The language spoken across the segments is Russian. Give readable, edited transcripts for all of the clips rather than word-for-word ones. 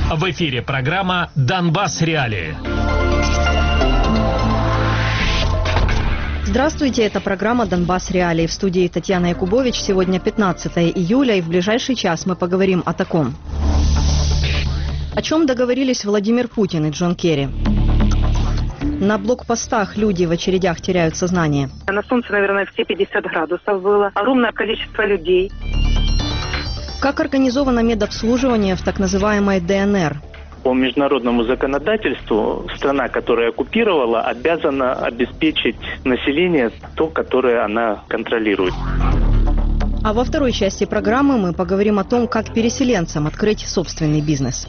В эфире программа «Донбасс. Реалии». Здравствуйте, это программа «Донбасс. Реалии». В студии Татьяна Якубович. Сегодня 15 июля, и в ближайший час мы поговорим о таком. О чем договорились Владимир Путин и Джон Керри? На блокпостах люди в очередях теряют сознание. На солнце, наверное, все 50 градусов было. Огромное количество людей. Как организовано медобслуживание в так называемой ДНР? По международному законодательству страна, которая оккупировала, обязана обеспечить население то, которое она контролирует. А во второй части программы мы поговорим о том, как переселенцам открыть собственный бизнес.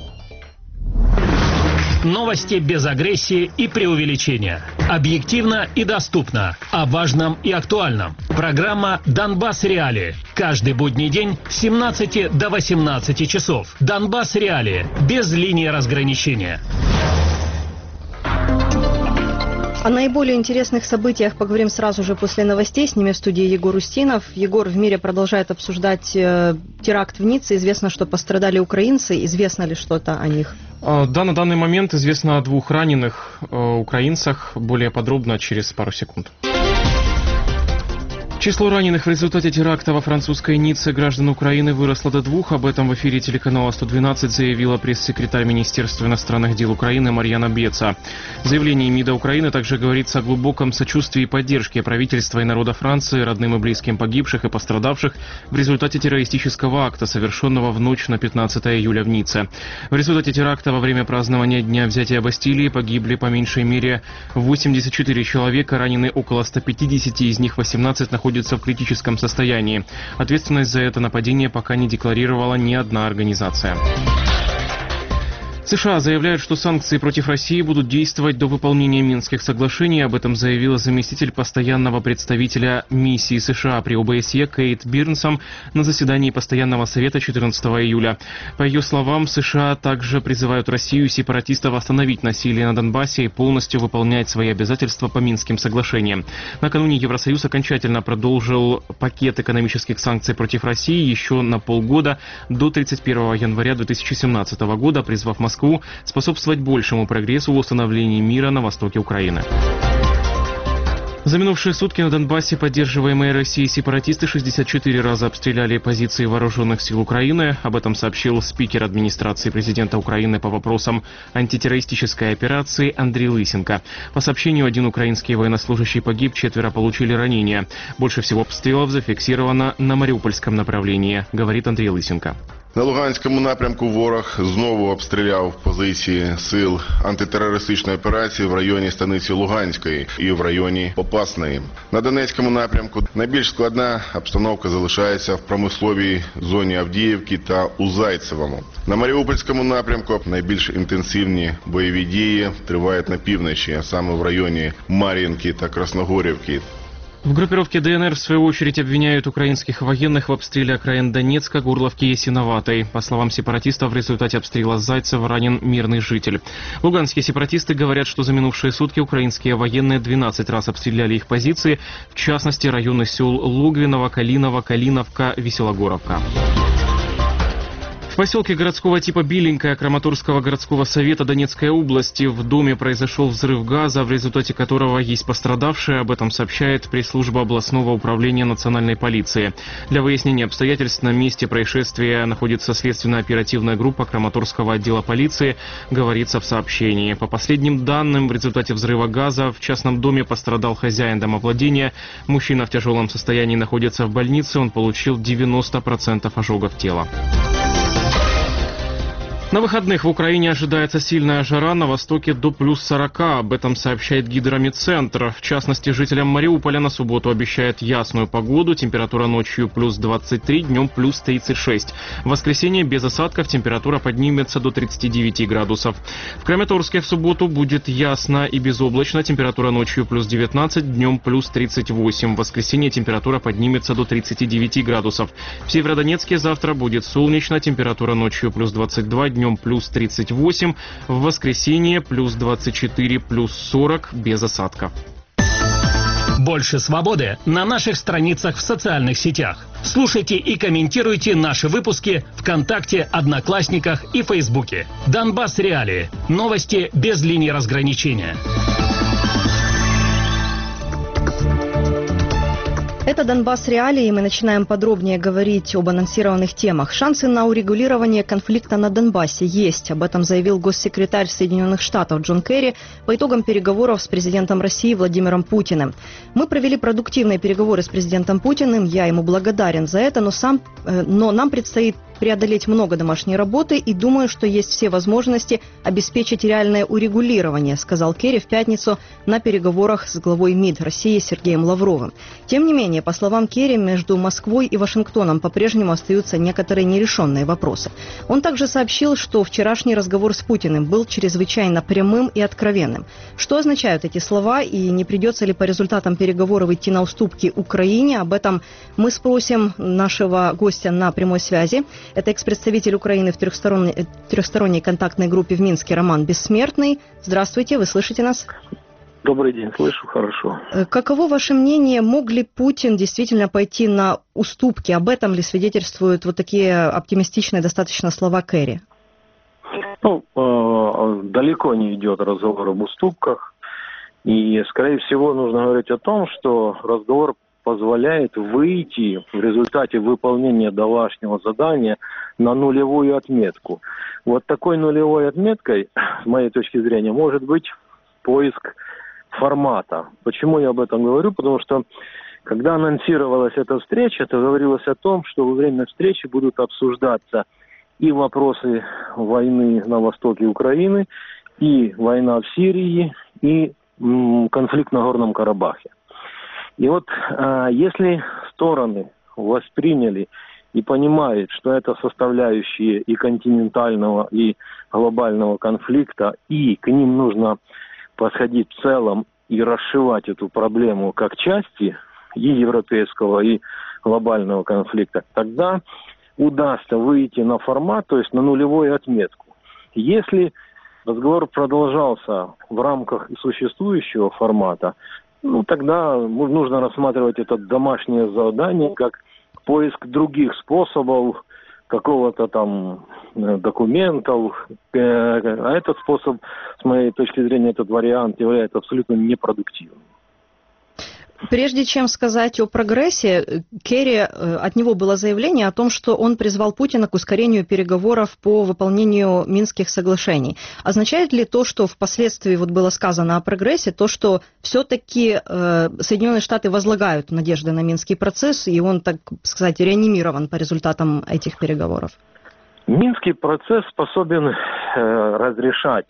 Новости без агрессии и преувеличения. Объективно и доступно. О важном и актуальном. Программа «Донбасс. Реалии». Каждый будний день с 17 до 18 часов. «Донбасс. Реалии». Без линии разграничения. О наиболее интересных событиях поговорим сразу же после новостей. С ними в студии Егор Устинов. Егор, в мире продолжает обсуждать теракт в Ницце. Известно, что пострадали украинцы. Известно ли что-то о них? Да, на данный момент известно о 2 раненых украинцах. Более подробно через пару секунд. Число раненых в результате теракта во французской Ницце граждан Украины выросло до 2. Об этом в эфире телеканала 112 заявила пресс-секретарь Министерства иностранных дел Украины Марьяна Беца. В заявлении МИДа Украины также говорится о глубоком сочувствии и поддержке правительства и народа Франции родным и близким погибших и пострадавших в результате террористического акта, совершенного в ночь на 15 июля в Ницце. В результате теракта во время празднования Дня взятия Бастилии погибли по меньшей мере 84 человека, ранены около 150, из них 18 находятся в критическом состоянии. Ответственность за это нападение пока не декларировала ни одна организация. США заявляют, что санкции против России будут действовать до выполнения Минских соглашений. Об этом заявила заместитель постоянного представителя миссии США при ОБСЕ Кейт Бирнсом на заседании Постоянного совета 14 июля. По ее словам, США также призывают Россию и сепаратистов остановить насилие на Донбассе и полностью выполнять свои обязательства по Минским соглашениям. Накануне Евросоюз окончательно продолжил пакет экономических санкций против России еще на полгода до 31 января 2017 года, призвав Москву способствовать большему прогрессу в установлении мира на востоке Украины. За минувшие сутки на Донбассе поддерживаемые Россией сепаратисты 64 раза обстреляли позиции вооруженных сил Украины. Об этом сообщил спикер администрации президента Украины по вопросам антитеррористической операции Андрей Лысенко. По сообщению, 1 украинский военнослужащий погиб, 4 получили ранения. Больше всего обстрелов зафиксировано на Маріупольському направлении, говорит Андрей Лысенко. На Луганському напрямку ворог знову обстріляв позиції сил антитерористичної операції в районі станиці Луганської і в районі Попасної. На Донецькому напрямку найбільш складна обстановка залишається в промисловій зоні Авдіївки та у Зайцевому. На Маріупольському напрямку найбільш інтенсивні бойові дії тривають на півночі, а саме в районі Мар'їнки та Красногорівки. В группировке ДНР, в свою очередь, обвиняют украинских военных в обстреле окраин Донецка, Горловки и Ясиноватой. По словам сепаратистов, в результате обстрела Зайцева ранен мирный житель. Луганские сепаратисты говорят, что за минувшие сутки украинские военные 12 раз обстреляли их позиции, в частности, районы сел Логвиново, Калиново, Калиновка, Веселогоровка. В поселке городского типа Беленькое Краматорского городского совета Донецкой области в доме произошел взрыв газа, в результате которого есть пострадавшие. Об этом сообщает пресс-служба областного управления национальной полиции. Для выяснения обстоятельств на месте происшествия находится следственно-оперативная группа Краматорского отдела полиции, говорится в сообщении. По последним данным, в результате взрыва газа в частном доме пострадал хозяин домовладения. Мужчина в тяжелом состоянии находится в больнице, он получил 90% ожогов тела. На выходных в Украине ожидается сильная жара, на востоке до плюс 40. Об этом сообщает Гидромедцентр. В частности, жителям Мариуполя на субботу обещают ясную погоду. Температура ночью плюс 23, днем плюс 36. В воскресенье без осадков температура поднимется до 39 градусов. В Краматорске в субботу будет ясно и безоблачно. Температура ночью плюс 19, днем плюс 38. В воскресенье температура поднимется до 39 градусов. В Северодонецке завтра будет солнечно. Температура ночью плюс 22, днем плюс 38, в воскресенье плюс 24, плюс 40, без осадков. Больше свободы на наших страницах в социальных сетях. Слушайте и комментируйте наши выпуски ВКонтакте, Одноклассниках и Фейсбуке. Донбасс Реалии. Новости без линии разграничения. Это «Донбасс Реалии», и мы начинаем подробнее говорить об анонсированных темах. Шансы на урегулирование конфликта на Донбассе есть. Об этом заявил госсекретарь Соединенных Штатов Джон Керри по итогам переговоров с президентом России Владимиром Путиным. Мы провели продуктивные переговоры с президентом Путиным, я ему благодарен за это, но нам предстоит преодолеть много домашней работы и думаю, что есть все возможности обеспечить реальное урегулирование, сказал Керри в пятницу на переговорах с главой МИД России Сергеем Лавровым. Тем не менее, по словам Керри, между Москвой и Вашингтоном по-прежнему остаются некоторые нерешенные вопросы. Он также сообщил, что вчерашний разговор с Путиным был чрезвычайно прямым и откровенным. Что означают эти слова и не придется ли по результатам переговоров идти на уступки Украине? Об этом мы спросим нашего гостя на прямой связи. Это экс-представитель Украины в трехсторонней контактной группе в Минске Роман Бессмертный. Здравствуйте, вы слышите нас? Добрый день, слышу хорошо. Каково ваше мнение, мог ли Путин действительно пойти на уступки? Об этом ли свидетельствуют вот такие оптимистичные достаточно слова Керри? Далеко не идет разговор об уступках. И, скорее всего, нужно говорить о том, что разговор позволяет выйти в результате выполнения домашнего задания на нулевую отметку. Вот такой нулевой отметкой, с моей точки зрения, может быть поиск формата. Почему я об этом говорю? Потому что, когда анонсировалась эта встреча, то говорилось о том, что во время встречи будут обсуждаться и вопросы войны на востоке Украины, и война в Сирии, и конфликт на Горном Карабахе. И вот если стороны восприняли и понимают, что это составляющие и континентального, и глобального конфликта, и к ним нужно подходить в целом и расшивать эту проблему как части и европейского, и глобального конфликта, тогда удастся выйти на формат, то есть на нулевую отметку. Если разговор продолжался в рамках существующего формата, тогда нужно рассматривать это домашнее задание как поиск других способов, какого-то там документов. А этот способ, с моей точки зрения, этот вариант является абсолютно непродуктивным. Прежде чем сказать о прогрессе, Керри, от него было заявление о том, что он призвал Путина к ускорению переговоров по выполнению Минских соглашений. Означает ли то, что впоследствии было сказано о прогрессе, то, что все-таки Соединенные Штаты возлагают надежды на Минский процесс, и он, так сказать, реанимирован по результатам этих переговоров? Минский процесс способен разрешать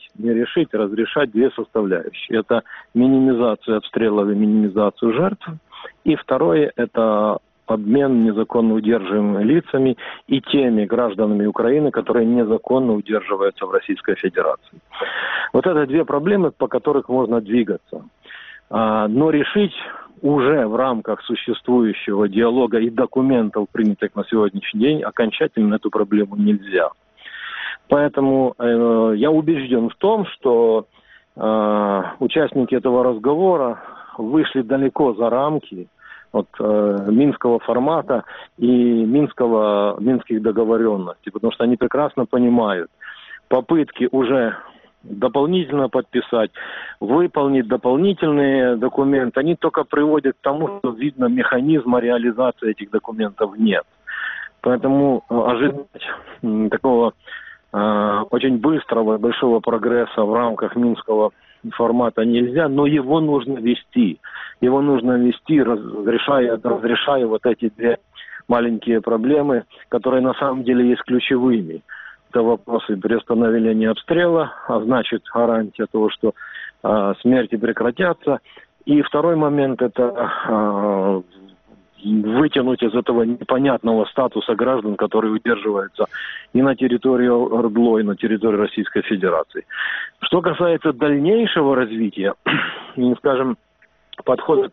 две составляющие. Это минимизацию обстрелов и минимизацию жертв. И второе – это обмен незаконно удерживаемыми лицами и теми гражданами Украины, которые незаконно удерживаются в Российской Федерации. Вот это две проблемы, по которым можно двигаться. Но решить уже в рамках существующего диалога и документов, принятых на сегодняшний день, окончательно эту проблему нельзя. Поэтому я убежден в том, что участники этого разговора вышли далеко за рамки минского формата и минских договоренностей, потому что они прекрасно понимают, попытки уже дополнительно подписать, выполнить дополнительные документы, они только приводят к тому, что, видно, механизма реализации этих документов нет. Поэтому ожидать такого очень быстрого, большого прогресса в рамках минского формата нельзя, но его нужно вести. Его нужно вести, разрешая вот эти две маленькие проблемы, которые на самом деле есть ключевыми. Это вопросы приостановления обстрела, а значит гарантия того, что смерти прекратятся. И второй момент – это вытянуть из этого непонятного статуса граждан, которые удерживаются и на территории ОРДЛО, и на территории Российской Федерации. Что касается дальнейшего развития, скажем, подходных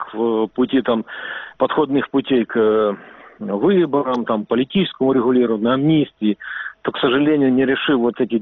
путей к выборам, политическому регулированию, амнистии, то, к сожалению, не решив вот эти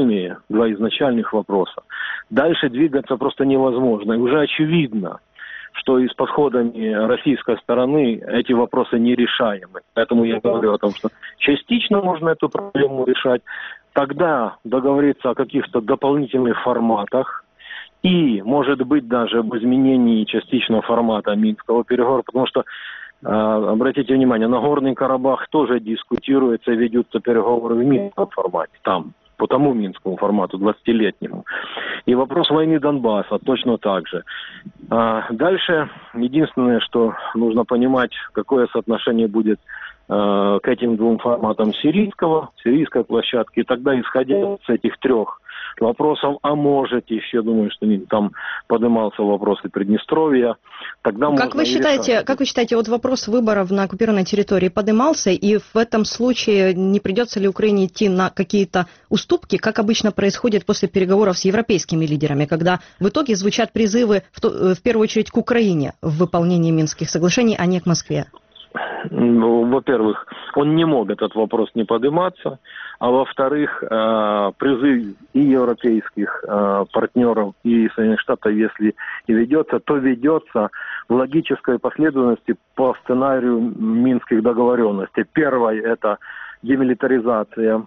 два изначальных вопроса, дальше двигаться просто невозможно. И уже очевидно, что и с подходами российской стороны эти вопросы нерешаемы. Поэтому я говорю о том, что частично можно эту проблему решать, тогда договориться о каких-то дополнительных форматах и, может быть, даже об изменении частичного формата Минского переговора, потому что, обратите внимание, Нагорный Карабах тоже дискутируется, ведутся переговоры в Минском формате, там, по тому Минскому формату, 20-летнему. И вопрос войны Донбасса точно так же. Дальше, единственное, что нужно понимать, какое соотношение будет к этим двум форматам сирийской площадки. И тогда, исходя с этих трех вопросов, а может, еще, я думаю, что там поднимался вопрос и Приднестровья, тогда как вы считаете, вот вопрос выборов на оккупированной территории поднимался, и в этом случае не придется ли Украине идти на какие-то уступки, как обычно происходит после переговоров с европейскими лидерами, когда в итоге звучат призывы в первую очередь к Украине в выполнении Минских соглашений, а не к Москве? Ну, во-первых, он не мог этот вопрос не подниматься, а во-вторых, призыв и европейских партнеров, и Соединенных Штатов, если и ведется, то ведется в логической последовательности по сценарию Минских договоренностей. Первое – это демилитаризация,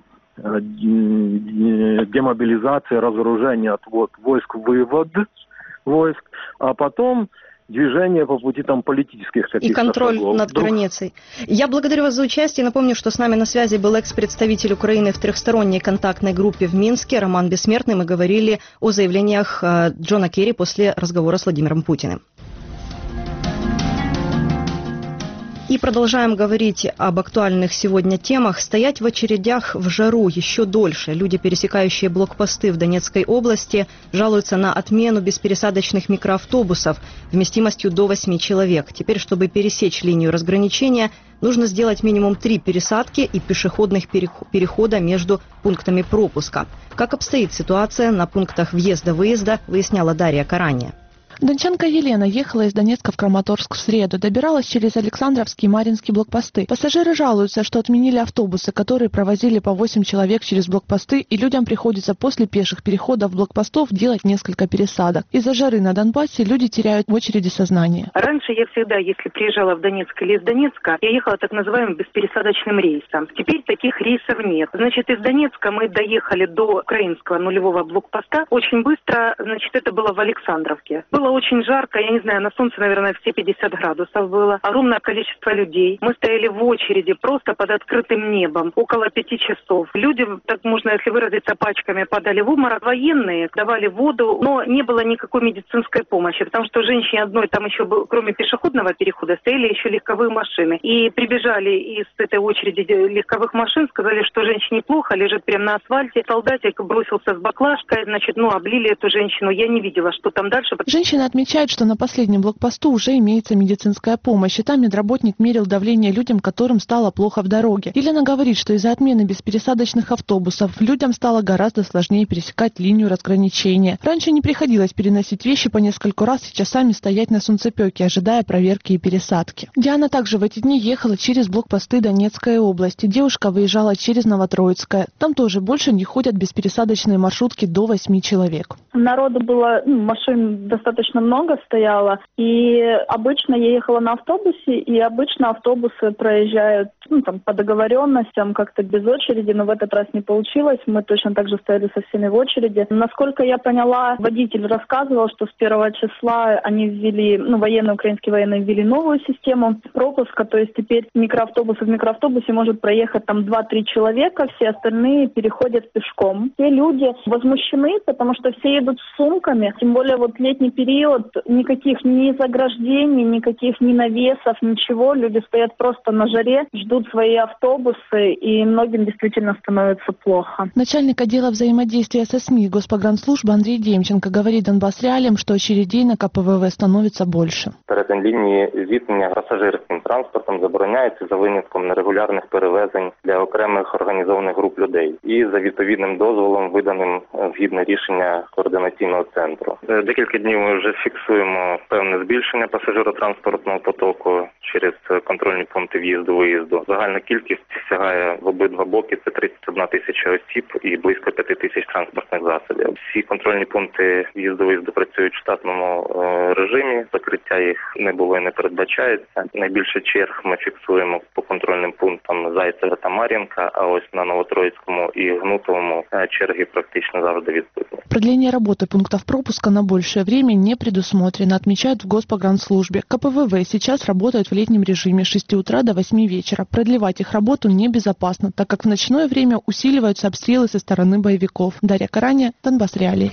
демобилизация, разоружение, отвод войск, вывод войск, а потом движение по пути там политических каких-то и контроль шагов. над границей. Я благодарю вас за участие. Напомню, что с нами на связи был экс-представитель Украины в трехсторонней контактной группе в Минске Роман Бессмертный. Мы говорили о заявлениях Джона Керри после разговора с Владимиром Путиным. И продолжаем говорить об актуальных сегодня темах. Стоять в очередях в жару еще дольше. Люди, пересекающие блокпосты в Донецкой области, жалуются на отмену беспересадочных микроавтобусов вместимостью до 8 человек. Теперь, чтобы пересечь линию разграничения, нужно сделать минимум 3 пересадки и пешеходных перехода между пунктами пропуска. Как обстоит ситуация на пунктах въезда-выезда, выясняла Дарья Каранья. Дончанка Елена ехала из Донецка в Краматорск в среду, добиралась через Александровские и Марьинские блокпосты. Пассажиры жалуются, что отменили автобусы, которые провозили по 8 человек через блокпосты, и людям приходится после пеших переходов блокпостов делать несколько пересадок. Из-за жары на Донбассе люди теряют в очереди сознание. Раньше я всегда, если приезжала в Донецк или из Донецка, я ехала так называемым беспересадочным рейсом. Теперь таких рейсов нет. Значит, из Донецка мы доехали до украинского нулевого блокпоста. Очень быстро, значит, это было в Александровке. Было очень жарко, я не знаю, на солнце, наверное, все 50 градусов было. Огромное количество людей. Мы стояли в очереди просто под открытым небом. Около 5 часов. Люди, так можно, если выразиться, пачками падали в обморок. Военные давали воду, но не было никакой медицинской помощи, потому что женщине одной там еще, кроме пешеходного перехода, стояли еще легковые машины. И прибежали из этой очереди легковых машин, сказали, что женщине плохо, лежит прямо на асфальте. Солдатик бросился с баклажкой, значит, облили эту женщину. Я не видела, что там дальше. Женщина отмечает, что на последнем блокпосту уже имеется медицинская помощь, и там медработник мерил давление людям, которым стало плохо в дороге. Елена говорит, что из-за отмены беспересадочных автобусов людям стало гораздо сложнее пересекать линию разграничения. Раньше не приходилось переносить вещи по нескольку раз и часами стоять на солнцепёке, ожидая проверки и пересадки. Диана также в эти дни ехала через блокпосты Донецкой области. Девушка выезжала через Новотроицкое. Там тоже больше не ходят беспересадочные маршрутки до 8 человек. Народу было, машин достаточно много стояло, и обычно я ехала на автобусе, и обычно автобусы проезжают по договоренностям, как-то без очереди, но в этот раз не получилось. Мы точно так же стояли со всеми в очереди. Насколько я поняла, водитель рассказывал, что с 1 числа они ввели, украинские военные ввели новую систему пропуска, то есть теперь в микроавтобусе может проехать там 2-3 человека, все остальные переходят пешком. Все люди возмущены, потому что все едут с сумками, тем более летний период, никаких ни заграждений, никаких ни навесов, ничего. Люди стоят просто на жаре, ждут свои автобусы, и многим действительно становится плохо. Начальник отдела взаимодействия со СМИ Госпогранслужбы Андрей Демченко говорит Донбасс Реалиям, что очередей на КПВВ становится больше. Перетин лінії зіткнення пасажирським транспортом забороняється за винятком нерегулярних перевезень для окремих організованих груп людей і за відповідним дозволом, виданим згідно рішення координаційного центру. Декілька днів ми вже вже фіксуємо певне збільшення пасажиротранспортного потоку через контрольні пункти в'їзду-виїзду. Загальна кількість сягає в обидва боки – це 31 тисяча осіб і близько 5 тисяч транспортних засобів. Всі контрольні пункти в'їзду-виїзду працюють в штатному режимі, закриття їх не було і не передбачається. Найбільше черг ми фіксуємо по контрольним пунктам Зайцеве та Мар'їнка, а ось на Новотроїцькому і Гнутовому черги практично завжди відсутні. Продление работы пунктов пропуска на большее время не предусмотрено, отмечают в Госпогранслужбе. КПВВ сейчас работают в летнем режиме с 6 утра до 8 вечера. Продлевать их работу небезопасно, так как в ночное время усиливаются обстрелы со стороны боевиков. Дарья Караня, Донбасс Реалии.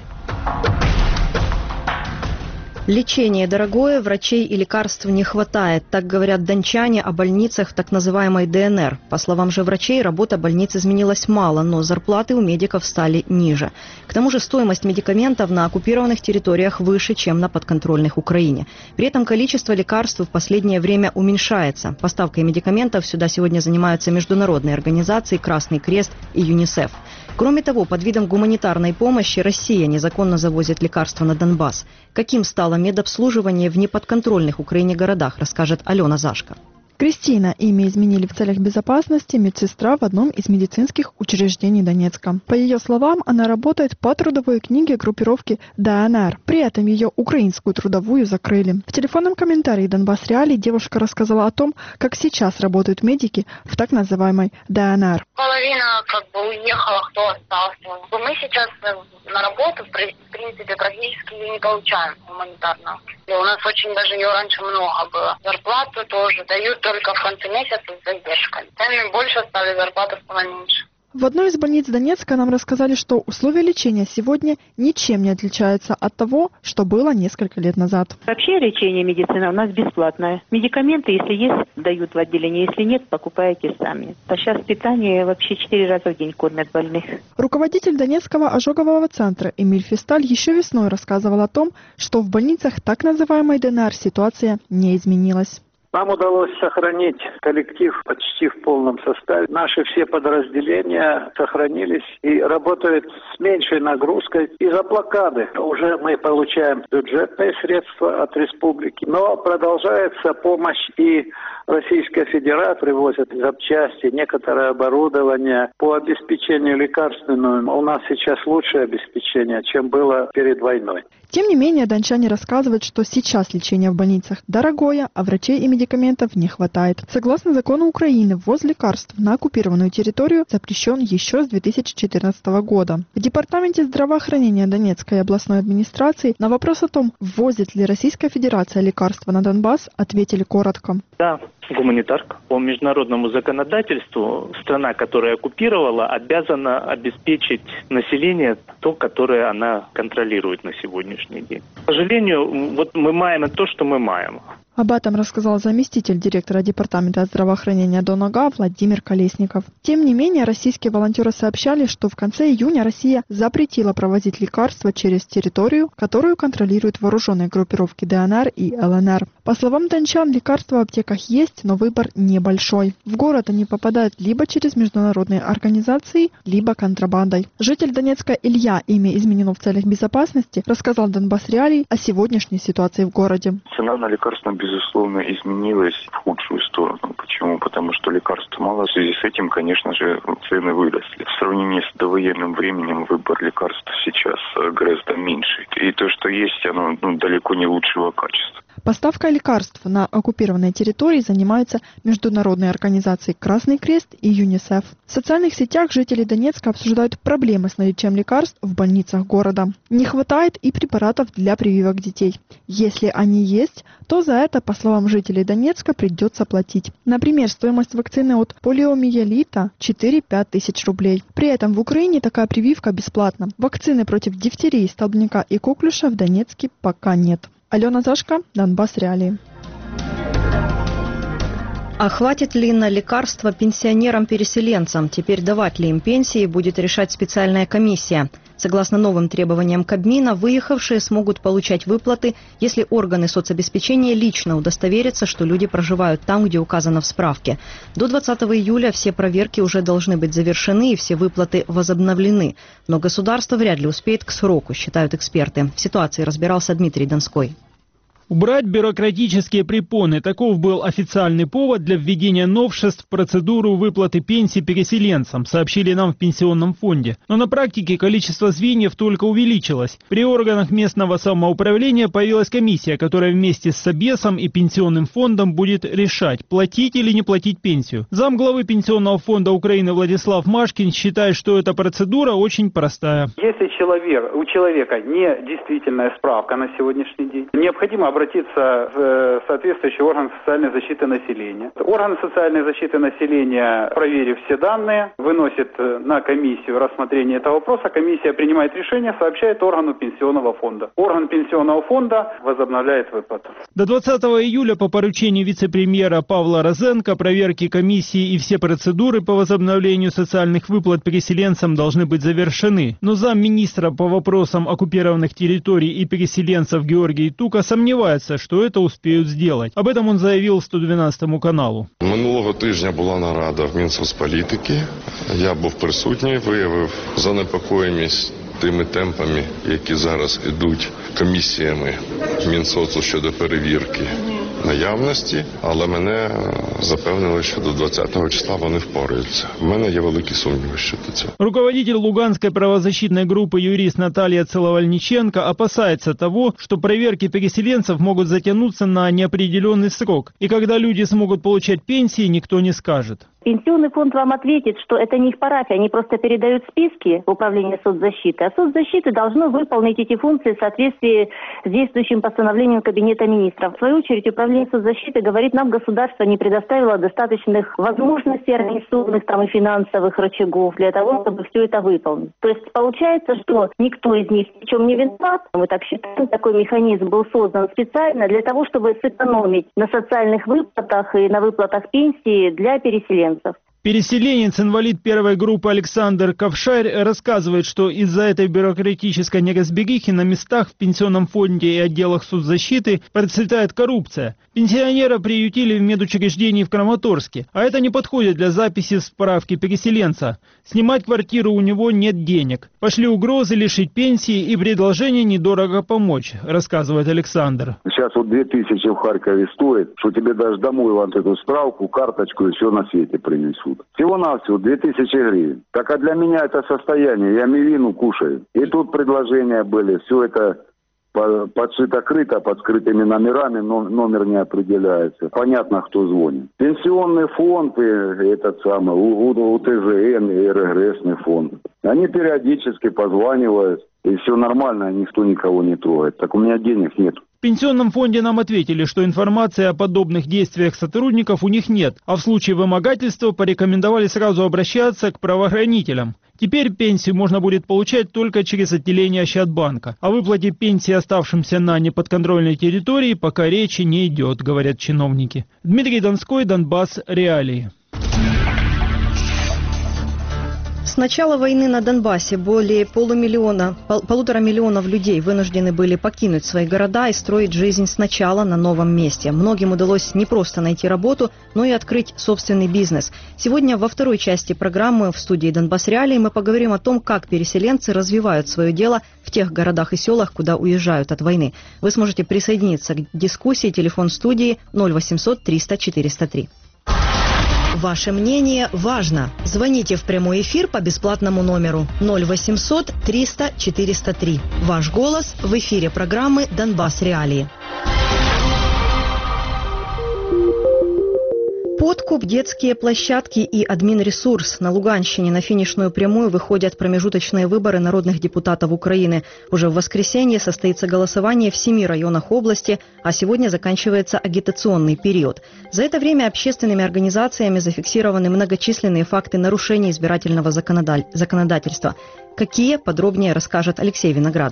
Лечение дорогое, врачей и лекарств не хватает. Так говорят дончане о больницах в так называемой ДНР. По словам же врачей, работа больниц изменилась мало, но зарплаты у медиков стали ниже. К тому же стоимость медикаментов на оккупированных территориях выше, чем на подконтрольных Украине. При этом количество лекарств в последнее время уменьшается. Поставкой медикаментов сюда сегодня занимаются международные организации «Красный крест» и ЮНИСЕФ. Кроме того, под видом гуманитарной помощи Россия незаконно завозит лекарства на Донбасс. Каким стало медобслуживание в неподконтрольных Украине городах, расскажет Алена Зашко. Кристина. Имя изменили в целях безопасности, медсестра в одном из медицинских учреждений Донецка. По ее словам, она работает по трудовой книге группировки ДНР. При этом ее украинскую трудовую закрыли. В телефонном комментарии Донбасс Реалии девушка рассказала о том, как сейчас работают медики в так называемой ДНР. Половина уехала, кто остался. Мы сейчас на работу, в принципе, практически не получаем гуманитарно. И у нас очень даже ее раньше много было. Зарплату тоже дают только в конце месяца с задержкой. Цены больше стали, зарплата стала меньше. В одной из больниц Донецка нам рассказали, что условия лечения сегодня ничем не отличаются от того, что было несколько лет назад. Вообще лечение медицины у нас бесплатное. Медикаменты, если есть, дают в отделении, если нет, покупаете сами. А сейчас питание вообще 4 раза в день кормят больных. Руководитель Донецкого ожогового центра Эмиль Фисталь еще весной рассказывал о том, что в больницах так называемой ДНР ситуация не изменилась. Нам удалось сохранить коллектив почти в полном составе. Наши все подразделения сохранились и работают с меньшей нагрузкой. Из-за блокады уже мы получаем бюджетные средства от республики, но продолжается помощь и Российская Федерация привозит запчасти, некоторое оборудование по обеспечению лекарственному. У нас сейчас лучшее обеспечение, чем было перед войной. Тем не менее, дончане рассказывают, что сейчас лечение в больницах дорогое, а врачей и медикаментов не хватает. Согласно закону Украины, ввоз лекарств на оккупированную территорию запрещен еще с 2014 года. В Департаменте здравоохранения Донецкой областной администрации на вопрос о том, ввозит ли Российская Федерация лекарства на Донбасс, ответили коротко. Да, гуманитарка. По международному законодательству страна, которая оккупировала, обязана обеспечить население то, которое она контролирует на сегодняшний день. К сожалению, вот мы маем то, что мы маем. Об этом рассказал заместитель директора Департамента здравоохранения ДОНОГА Владимир Колесников. Тем не менее, российские волонтеры сообщали, что в конце июня Россия запретила провозить лекарства через территорию, которую контролируют вооруженные группировки ДНР и ЛНР. По словам дончан, лекарства в аптеках есть, но выбор небольшой. В город они попадают либо через международные организации, либо контрабандой. Житель Донецка Илья, имя изменено в целях безопасности, рассказал Донбасс Реалии о сегодняшней ситуации в городе. Цена на лекарства, безусловно, изменилась в худшую сторону. Почему? Потому что лекарств мало. В связи с этим, конечно же, цены выросли. В сравнении с довоенным временем выбор лекарств сейчас гораздо меньше. И то, что есть, оно далеко не лучшего качества. Поставкой лекарств на оккупированной территории занимаются международные организации «Красный крест» и ЮНИСЕФ. В социальных сетях жители Донецка обсуждают проблемы с наличием лекарств в больницах города. Не хватает и препаратов для прививок детей. Если они есть, то за это, по словам жителей Донецка, придется платить. Например, стоимость вакцины от полиомиелита 4-5 тысяч рублей. При этом в Украине такая прививка бесплатна. Вакцины против дифтерии, столбняка и коклюша в Донецке пока нет. Алена Зашко, Донбасс Реалии. А хватит ли на лекарства пенсионерам-переселенцам? Теперь давать ли им пенсии, будет решать специальная комиссия. Согласно новым требованиям Кабмина, выехавшие смогут получать выплаты, если органы соцобеспечения лично удостоверятся, что люди проживают там, где указано в справке. До 20 июля все проверки уже должны быть завершены и все выплаты возобновлены. Но государство вряд ли успеет к сроку, считают эксперты. В ситуации разбирался Дмитрий Донской. Убрать бюрократические препоны – таков был официальный повод для введения новшеств в процедуру выплаты пенсий переселенцам, сообщили нам в Пенсионном фонде. Но на практике количество звеньев только увеличилось. При органах местного самоуправления появилась комиссия, которая вместе с Собесом и Пенсионным фондом будет решать, платить или не платить пенсию. Замглавы Пенсионного фонда Украины Владислав Машкин считает, что эта процедура очень простая. Если у человека не действительная справка на сегодняшний день, необходимо обратиться в соответствующий орган социальной защиты населения. Орган социальной защиты населения, проверив все данные, выносит на комиссию рассмотрение этого вопроса. Комиссия принимает решение, сообщает органу пенсионного фонда. Орган пенсионного фонда возобновляет выплату. До 20 июля по поручению вице-премьера Павла Розенко проверки комиссии и все процедуры по возобновлению социальных выплат переселенцам должны быть завершены. Но замминистра по вопросам оккупированных территорий и переселенцев Георгий Тука сомневается, що це успіють зробити. Об этом він заявив 112 каналу. Минулого тижня була нарада в Мінсоцполітики. Я був присутній, виявив занепокоєність тими темпами, які зараз ідуть комісіями Мінсоцу щодо перевірки наявності, але мене запевнили, що до 20-го числа вони впораються. У мене є великі сумніви щодо цього. Руководитель Луганской правозащитной группы юрист Наталья Целовальниченко опасается того, что проверки переселенцев могут затянуться на неопределенный срок. И когда люди смогут получать пенсии, никто не скажет. Пенсионный фонд вам ответит, что это не их парафия, они просто передают списки в управление соцзащиты, а соцзащита должно выполнить эти функции в соответствии с действующим постановлением Кабинета министров. В свою очередь, управление соцзащиты говорит, нам государство не предоставило достаточных возможностей организационных и финансовых рычагов для того, чтобы все это выполнить. То есть получается, что никто из них ни в чем не виноват. Мы так считаем, такой механизм был создан специально для того, чтобы сэкономить на социальных выплатах и на выплатах пенсии для переселенцев. Переселенец, инвалид первой группы Александр Ковшарь рассказывает, что из-за этой бюрократической неразберихи на местах в Пенсионном фонде и отделах соцзащиты процветает коррупция. Пенсионера приютили в медучреждении в Краматорске, а это не подходит для записи в справке переселенца. Снимать квартиру у него нет денег. Пошли угрозы лишить пенсии и предложение недорого помочь, рассказывает Александр. Сейчас 2000 в Харькове стоит, что тебе даже домой вот эту справку, карточку и все на свете принесут. Всего-навсего 2000 гривен. Так а для меня это состояние, я мивину кушаю. И тут предложения были, все это подшито-крыто, под скрытыми номерами, номер не определяется. Понятно, кто звонит. Пенсионный фонд и этот самый, УТЗН и РГСный фонд. Они периодически позванивают, и все нормально, никто никого не трогает. Так у меня денег нет. В Пенсионном фонде нам ответили, что информации о подобных действиях сотрудников у них нет, а в случае вымогательства порекомендовали сразу обращаться к правоохранителям. Теперь пенсию можно будет получать только через отделение Ощадбанка. О выплате пенсии оставшимся на неподконтрольной территории пока речи не идет, говорят чиновники. Дмитрий Донской, Донбасс, реалии. С начала войны на Донбассе более 1,5 миллиона людей вынуждены были покинуть свои города и строить жизнь сначала на новом месте. Многим удалось не просто найти работу, но и открыть собственный бизнес. Сегодня во второй части программы в студии «Донбасс Реалии» мы поговорим о том, как переселенцы развивают свое дело в тех городах и селах, куда уезжают от войны. Вы сможете присоединиться к дискуссии. Телефон студии 0800 300 403. Ваше мнение важно. Звоните в прямой эфир по бесплатному номеру 0800 300 403. Ваш голос в эфире программы «Донбасс Реалии». Подкуп, детские площадки и админресурс. На Луганщине на финишную прямую выходят промежуточные выборы народных депутатов Украины. Уже в воскресенье состоится голосование в 7 районах области, а сегодня заканчивается агитационный период. За это время общественными организациями зафиксированы многочисленные факты нарушений избирательного законодательства. Какие, подробнее расскажет Алексей Виноградов.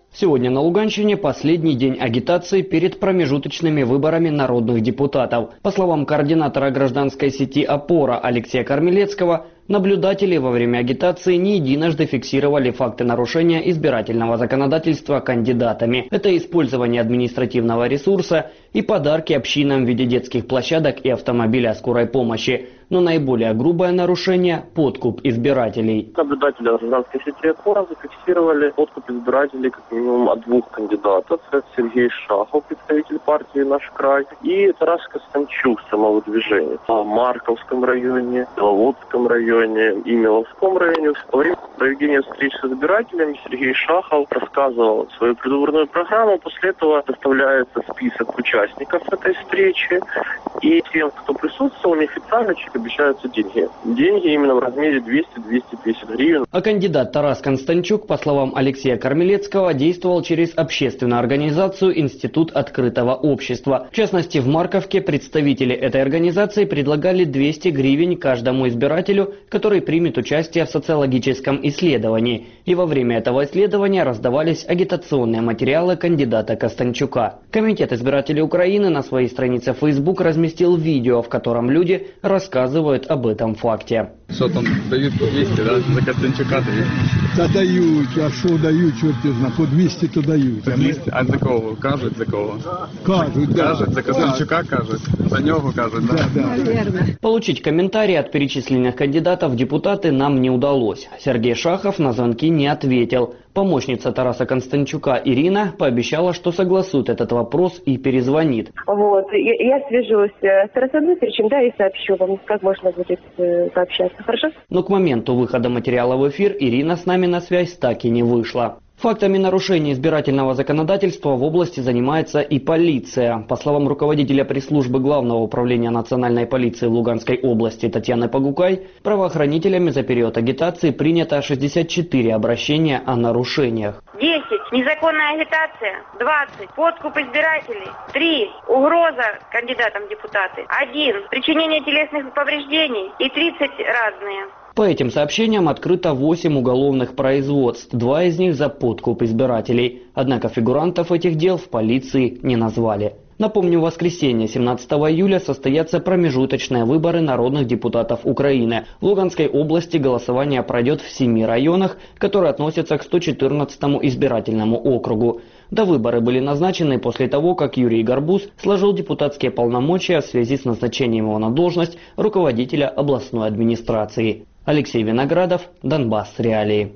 Сегодня на Луганщине последний день агитации перед промежуточными выборами народных депутатов. По словам координатора гражданской сети «Опора» Алексея Кармелецкого, наблюдатели во время агитации не единожды фиксировали факты нарушения избирательного законодательства кандидатами. Это использование административного ресурса и подарки общинам в виде детских площадок и автомобиля скорой помощи. Но наиболее грубое нарушение – подкуп избирателей. Наблюдатели гражданской сети «Опора» зафиксировали подкуп избирателей как минимум от 2 кандидатов. Это Сергей Шахов, представитель партии «Наш край», и Тарас Костанчук, самовыдвижение. В Марковском районе, Беловодском районе и Миловском районе. Во время проведения встреч с избирателями Сергей Шахов рассказывал свою предвыборную программу. После этого составляется список участников этой встречи. И тем, кто присутствовал, неофициально обещаются деньги. Деньги именно в размере 200-250 гривен. А кандидат Тарас Констанчук, по словам Алексея Кармелецкого, действовал через общественную организацию «Институт открытого общества». В частности, в Марковке представители этой организации предлагали 200 гривен каждому избирателю, который примет участие в социологическом исследовании. И во время этого исследования раздавались агитационные материалы кандидата Костанчука. Комитет избирателей Украины на своей странице в Facebook разместил видео, в котором люди рассказывают об этом факте. Что там дают по 200, да? За Костанчука дают? Да дают, а что дают, черт не знаю, по 200 то дают. По 200? А за кого? Кажуть за кого? Кажуть, да. Кажуть, за Костанчука кажуть? За него кажуть, да? Да, наверное. Получить комментарии от перечисленных кандидатов в депутаты нам не удалось. Сергей Шахов на звонки не ответил. Помощница Тараса Констанчука Ирина пообещала, что согласует этот вопрос и перезвонит. Вот, я свяжусь с Тарасом Дмитриевичем, да, и сообщу вам, как можно будет пообщаться. Хорошо? Но к моменту выхода материала в эфир Ирина с нами на связь так и не вышла. Фактами нарушения избирательного законодательства в области занимается и полиция. По словам руководителя пресс-службы Главного управления национальной полиции в Луганской области Татьяны Погукай, правоохранителями за период агитации принято 64 обращения о нарушениях. 10. Незаконная агитация. 20. Подкуп избирателей. 3. Угроза кандидатам в депутаты. 1. Причинение телесных повреждений. И 30 разные. По этим сообщениям открыто 8 уголовных производств, 2 из них за подкуп избирателей. Однако фигурантов этих дел в полиции не назвали. Напомню, в воскресенье 17 июля состоятся промежуточные выборы народных депутатов Украины. В Луганской области голосование пройдет в 7 районах, которые относятся к 114-му избирательному округу. До выборы были назначены после того, как Юрий Горбуз сложил депутатские полномочия в связи с назначением его на должность руководителя областной администрации. Алексей Виноградов, Донбасс Реалии.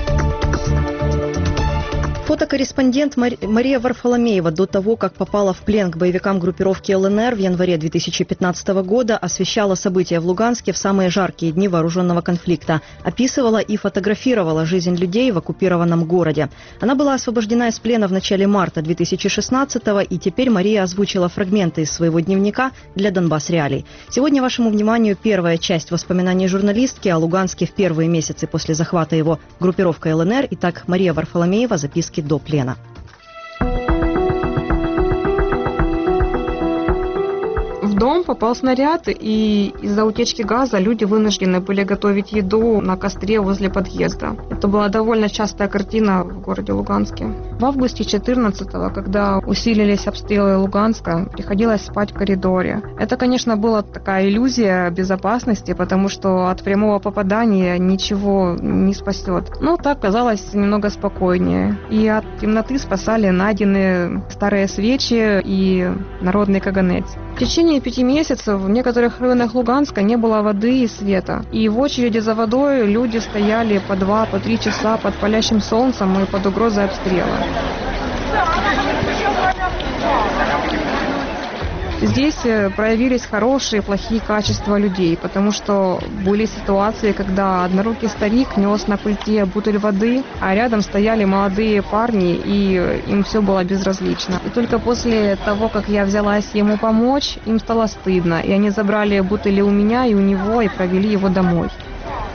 Фотокорреспондент Мария Варфоломеева до того, как попала в плен к боевикам группировки ЛНР в январе 2015 года, освещала события в Луганске в самые жаркие дни вооруженного конфликта, описывала и фотографировала жизнь людей в оккупированном городе. Она была освобождена из плена в начале марта 2016-го, и теперь Мария озвучила фрагменты из своего дневника для Донбасс Реалий. Сегодня вашему вниманию первая часть воспоминаний журналистки о Луганске в первые месяцы после захвата его группировкой ЛНР. Итак, Мария Варфоломеева, записки до плена. В дом попал снаряд, и из-за утечки газа люди вынуждены были готовить еду на костре возле подъезда. Это была довольно частая картина в городе Луганске. В августе 14-го, когда усилились обстрелы Луганска, приходилось спать в коридоре. Это, конечно, была такая иллюзия безопасности, потому что от прямого попадания ничего не спасет. Но так казалось немного спокойнее. И от темноты спасали найденные старые свечи и народный каганец. В течение 5 месяцев в некоторых районах Луганска не было воды и света. И в очереди за водой люди стояли по 2-3 часа под палящим солнцем и под угрозой обстрела. Здесь проявились хорошие и плохие качества людей, потому что были ситуации, когда однорукий старик нес на пульте бутыль воды, а рядом стояли молодые парни, и им все было безразлично. И только после того, как я взялась ему помочь, им стало стыдно, и они забрали бутыли у меня и у него и провели его домой.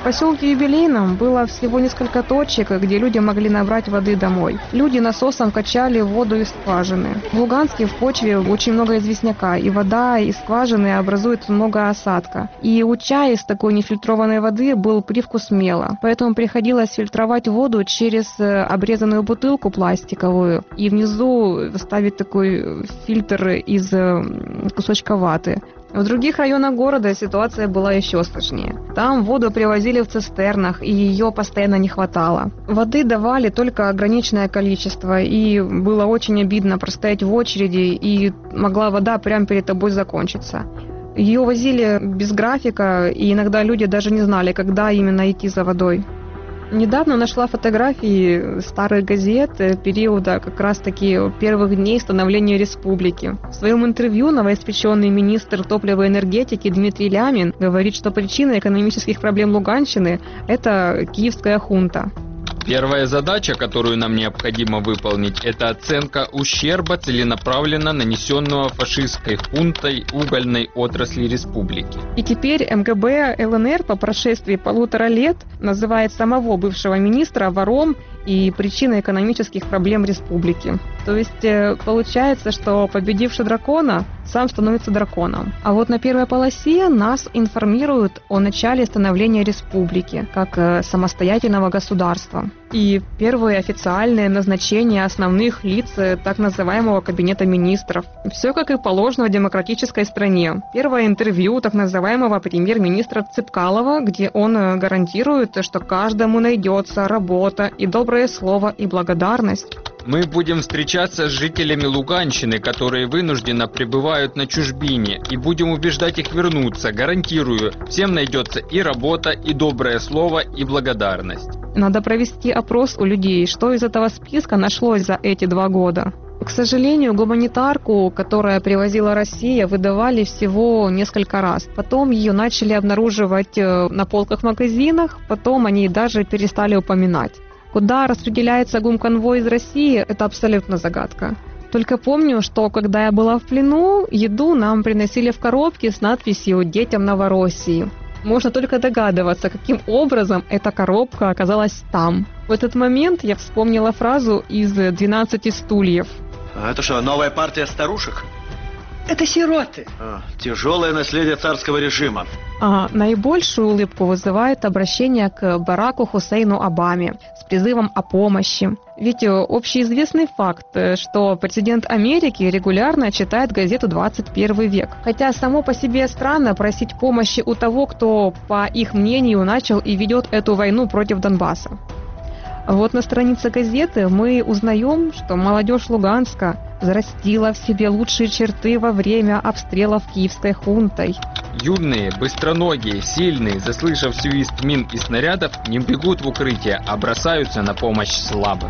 В поселке Юбилейном было всего несколько точек, где люди могли набрать воды домой. Люди насосом качали воду из скважины. В Луганске в почве очень много известняка, и вода из скважины образует много осадка. И у чая из такой нефильтрованной воды был привкус мела, поэтому приходилось фильтровать воду через обрезанную бутылку пластиковую и внизу ставить такой фильтр из кусочка ваты. В других районах города ситуация была еще сложнее. Там воду привозили в цистернах, и ее постоянно не хватало. Воды давали только ограниченное количество, и было очень обидно простоять в очереди, и могла вода прямо перед тобой закончиться. Ее возили без графика, и иногда люди даже не знали, когда именно идти за водой. Недавно нашла фотографии старых газет периода как раз-таки первых дней становления республики. В своем интервью новоиспеченный министр топлива и энергетики Дмитрий Лямин говорит, что причина экономических проблем Луганщины – это киевская хунта. Первая задача, которую нам необходимо выполнить, это оценка ущерба, целенаправленно нанесенного фашистской хунтой угольной отрасли республики. И теперь МГБ ЛНР по прошествии 1,5 лет называет самого бывшего министра вором и причиной экономических проблем республики. То есть получается, что победивший дракона сам становится драконом. А вот на первой полосе нас информируют о начале становления республики как самостоятельного государства. И первые официальные назначения основных лиц так называемого кабинета министров. Все как и положено в демократической стране. Первое интервью так называемого премьер-министра Цепкалова, где он гарантирует, что каждому найдется работа и доброе слово и благодарность. Мы будем встречаться с жителями Луганщины, которые вынужденно пребывают на чужбине, и будем убеждать их вернуться. Гарантирую, всем найдется и работа, и доброе слово, и благодарность. Надо провести опрос у людей, что из этого списка нашлось за эти 2 года. К сожалению, гуманитарку, которая привозила Россия, выдавали всего несколько раз. Потом ее начали обнаруживать на полках в магазинах, потом они даже перестали упоминать. Куда распределяется гумконвой из России, это абсолютно загадка. Только помню, что когда я была в плену, еду нам приносили в коробке с надписью «Детям Новороссии». Можно только догадываться, каким образом эта коробка оказалась там. В этот момент я вспомнила фразу из «12 стульев». А это что, новая партия старушек? Это сироты. Тяжелое наследие царского режима. Наибольшую улыбку вызывает обращение к Бараку Хусейну Обаме с призывом о помощи. Ведь общеизвестный факт, что президент Америки регулярно читает газету «21 век». Хотя само по себе странно просить помощи у того, кто, по их мнению, начал и ведет эту войну против Донбасса. Вот на странице газеты мы узнаем, что молодежь Луганска взрастила в себе лучшие черты во время обстрелов киевской хунтой. Юные, быстроногие, сильные, заслышав свист мин и снарядов, не бегут в укрытие, а бросаются на помощь слабым.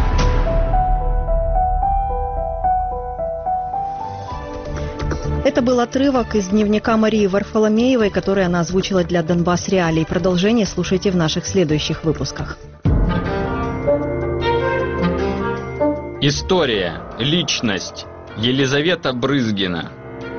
Это был отрывок из дневника Марии Варфоломеевой, который она озвучила для Донбасс Реалий. Продолжение слушайте в наших следующих выпусках. История. Личность. Елизавета Брызгина.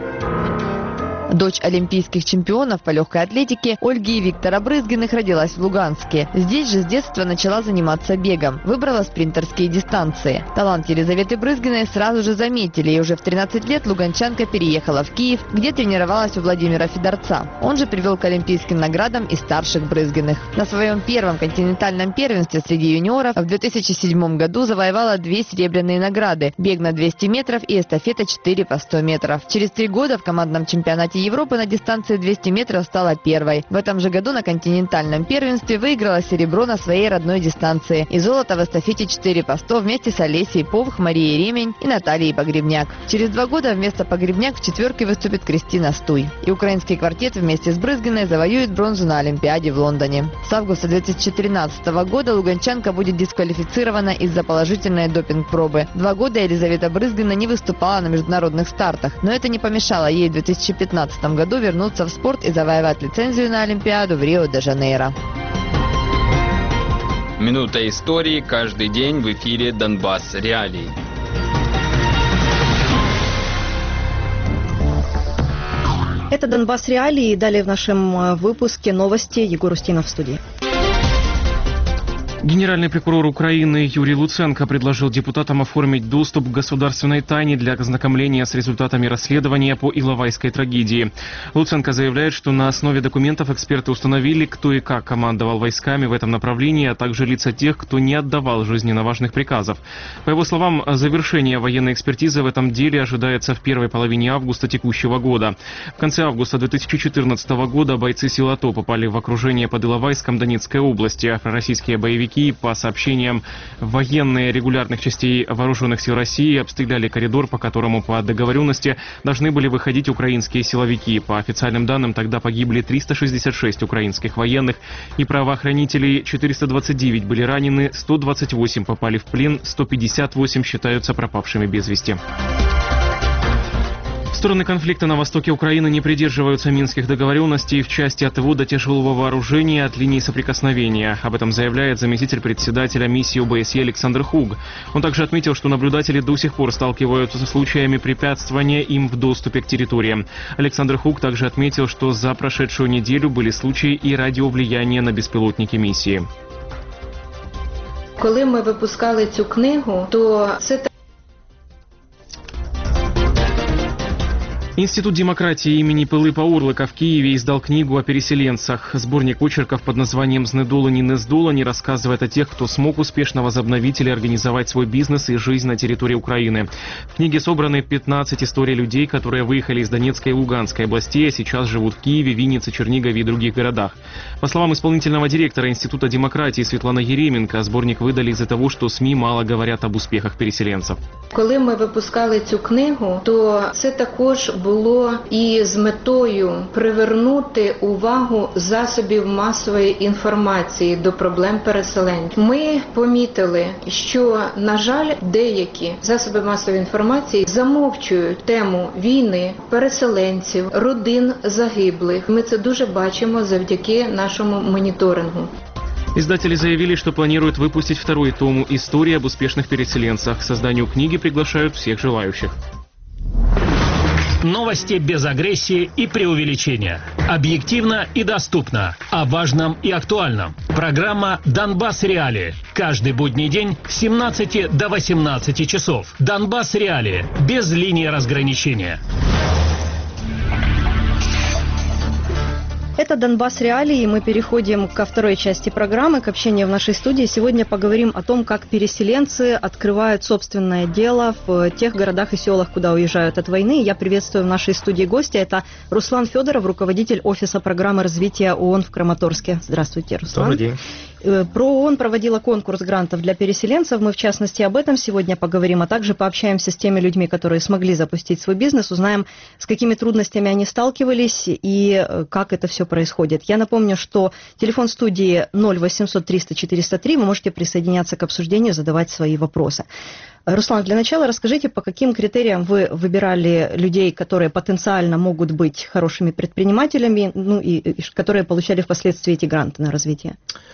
Дочь олимпийских чемпионов по легкой атлетике Ольги и Виктора Брызгиных родилась в Луганске. Здесь же с детства начала заниматься бегом. Выбрала спринтерские дистанции. Талант Елизаветы Брызгиной сразу же заметили, и уже в 13 лет луганчанка переехала в Киев, где тренировалась у Владимира Федорца. Он же привел к олимпийским наградам и старших Брызгиных. На своем первом континентальном первенстве среди юниоров в 2007 году завоевала 2 серебряные награды – бег на 200 метров и эстафета 4 по 100 метров. Через 3 года в командном чемпионате Европы на дистанции 200 метров стала первой. В этом же году на континентальном первенстве выиграла серебро на своей родной дистанции и золото в эстафете 4 по 100 вместе с Олесей Повх, Марией Ремень и Натальей Погребняк. Через 2 года вместо Погребняк в четверке выступит Кристина Стуй. И украинский квартет вместе с Брызгиной завоюет бронзу на Олимпиаде в Лондоне. С августа 2013 года луганчанка будет дисквалифицирована из-за положительной допинг-пробы. 2 года Елизавета Брызгина не выступала на международных стартах, но это не помешало ей в 2015 году вернуться в спорт и завоевать лицензию на Олимпиаду в Рио-де-Жанейро. Минута истории каждый день в эфире Донбасс Реалий. Это «Донбасс Реалии». Далее в нашем выпуске новости. Егор Устинов в студии. Генеральный прокурор Украины Юрий Луценко предложил депутатам оформить доступ к государственной тайне для ознакомления с результатами расследования по Иловайской трагедии. Луценко заявляет, что на основе документов эксперты установили, кто и как командовал войсками в этом направлении, а также лица тех, кто не отдавал жизненно важных приказов. По его словам, завершение военной экспертизы в этом деле ожидается в первой половине августа текущего года. В конце августа 2014 года бойцы сил АТО попали в окружение под Иловайском Донецкой области. Российские боевики, по сообщениям, военные регулярных частей вооруженных сил России обстреляли коридор, по которому по договоренности должны были выходить украинские силовики. По официальным данным, тогда погибли 366 украинских военных и правоохранителей, 429 были ранены, 128 попали в плен, 158 считаются пропавшими без вести. Стороны конфликта на востоке Украины не придерживаются минских договоренностей в части отвода тяжелого вооружения от линии соприкосновения. Об этом заявляет заместитель председателя миссии ОБСЕ Александр Хуг. Он также отметил, что наблюдатели до сих пор сталкиваются со случаями препятствования им в доступе к территориям. Александр Хуг также отметил, что за прошедшую неделю были случаи и радиовлияния на безпілотники миссии. Коли ми випускали цю книгу, то це Институт демократии имени Пилипа Орлика в Киеве издал книгу о переселенцах. Сборник очерков под названием «Знедолені, нездолені» рассказывает о тех, кто смог успешно возобновить или организовать свой бизнес и жизнь на территории Украины. В книге собраны 15 историй людей, которые выехали из Донецкой и Луганской областей, а сейчас живут в Киеве, Виннице, Чернигове и других городах. По словам исполнительного директора Института демократии Светланы Еременко, сборник выдали из-за того, что СМИ мало говорят об успехах переселенцев. Коли ми випускали цю книгу, то це також було і з метою привернути увагу засобів масової інформації до проблем переселенців. Ми помітили, що, на жаль, деякі засоби масової інформації замовчують тему війни, переселенців, родин загиблих. Ми це дуже бачимо завдяки нашому моніторингу. Издатели заявили, что планируют выпустить второй том «Истории об успешных переселенцах». К созданию книги приглашают всех желающих. Новости без агрессии и преувеличения. Объективно и доступно. О важном и актуальном. Программа «Донбасс Реалии». Каждый будний день с 17 до 18 часов. «Донбасс Реалии». Без линии разграничения. Это «Донбасс Реалии», и мы переходим ко второй части программы, к общению в нашей студии. Сегодня поговорим о том, как переселенцы открывают собственное дело в тех городах и селах, куда уезжают от войны. Я приветствую в нашей студии гостя. Это Руслан Федоров, руководитель Офиса программы развития ООН в Краматорске. Здравствуйте, Руслан. Добрый день. Про ООН проводила конкурс грантов для переселенцев. Мы, в частности, об этом сегодня поговорим, а также пообщаемся с теми людьми, которые смогли запустить свой бизнес, узнаем, с какими трудностями они сталкивались и как это все происходит. Я напомню, что телефон студии 0800 300 403, вы можете присоединяться к обсуждению, задавать свои вопросы. Руслан, для начала расскажите, по каким критериям вы выбирали людей, которые потенциально могут быть хорошими предпринимателями, ну и которые получали впоследствии эти гранты на развитие?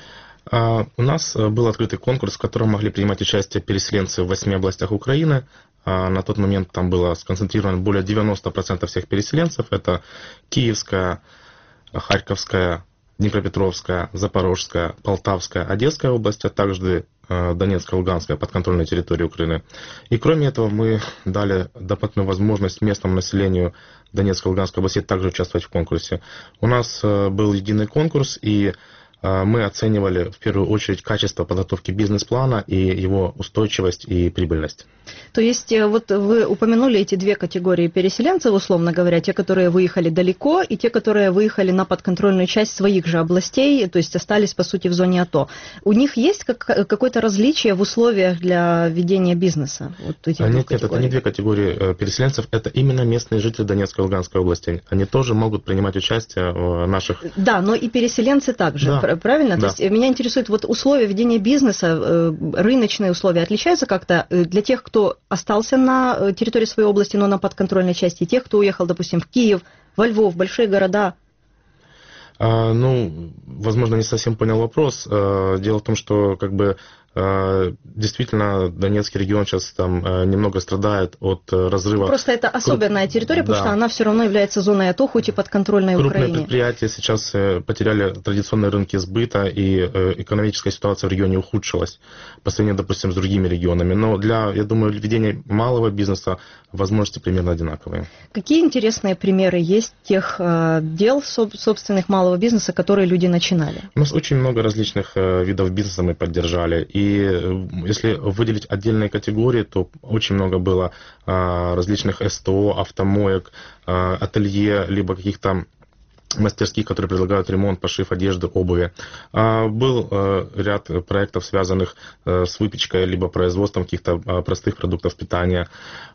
У нас был открытый конкурс, в котором могли принимать участие переселенцы в 8 областях Украины. На тот момент там было сконцентрировано более 90% всех переселенцев. Это Киевская, Харьковская, Днепропетровская, Запорожская, Полтавская, Одесская область, а также Донецкая, Луганская, подконтрольной территории Украины. И кроме этого мы дали дополнительную возможность местному населению Донецкой и Луганской области также участвовать в конкурсе. У нас был единый конкурс, и мы оценивали в первую очередь качество подготовки бизнес-плана и его устойчивость и прибыльность. То есть вот вы упомянули эти две категории переселенцев, условно говоря, те, которые выехали далеко, и те, которые выехали на подконтрольную часть своих же областей, то есть остались, по сути, в зоне АТО. У них есть какое-то различие в условиях для ведения бизнеса? Вот нет, это не две категории переселенцев, это именно местные жители Донецкой и Луганской области. Они тоже могут принимать участие в наших... Да, но и переселенцы также, да. Правильно? Да. То есть меня интересует, вот условия ведения бизнеса, рыночные условия отличаются как-то для тех, кто остался на территории своей области, но на подконтрольной части, и тех, кто уехал, допустим, в Киев, во Львов, в большие города? Возможно, не совсем понял вопрос. Дело в том, что Действительно, Донецкий регион сейчас там немного страдает от разрыва. Просто это особенная территория, потому что она все равно является зоной АТО, хоть и подконтрольной Украине. Крупные предприятия сейчас потеряли традиционные рынки сбыта, и экономическая ситуация в регионе ухудшилась по сравнению, допустим, с другими регионами. Но для, я думаю, ведения малого бизнеса возможности примерно одинаковые. Какие интересные примеры есть тех дел собственных малого бизнеса, которые люди начинали? У нас очень много различных видов бизнеса мы поддержали. И если выделить отдельные категории, то очень много было различных СТО, автомоек, ателье, либо каких-то мастерских, которые предлагают ремонт, пошив одежды, обуви. Был ряд проектов, связанных с выпечкой, либо производством каких-то простых продуктов питания.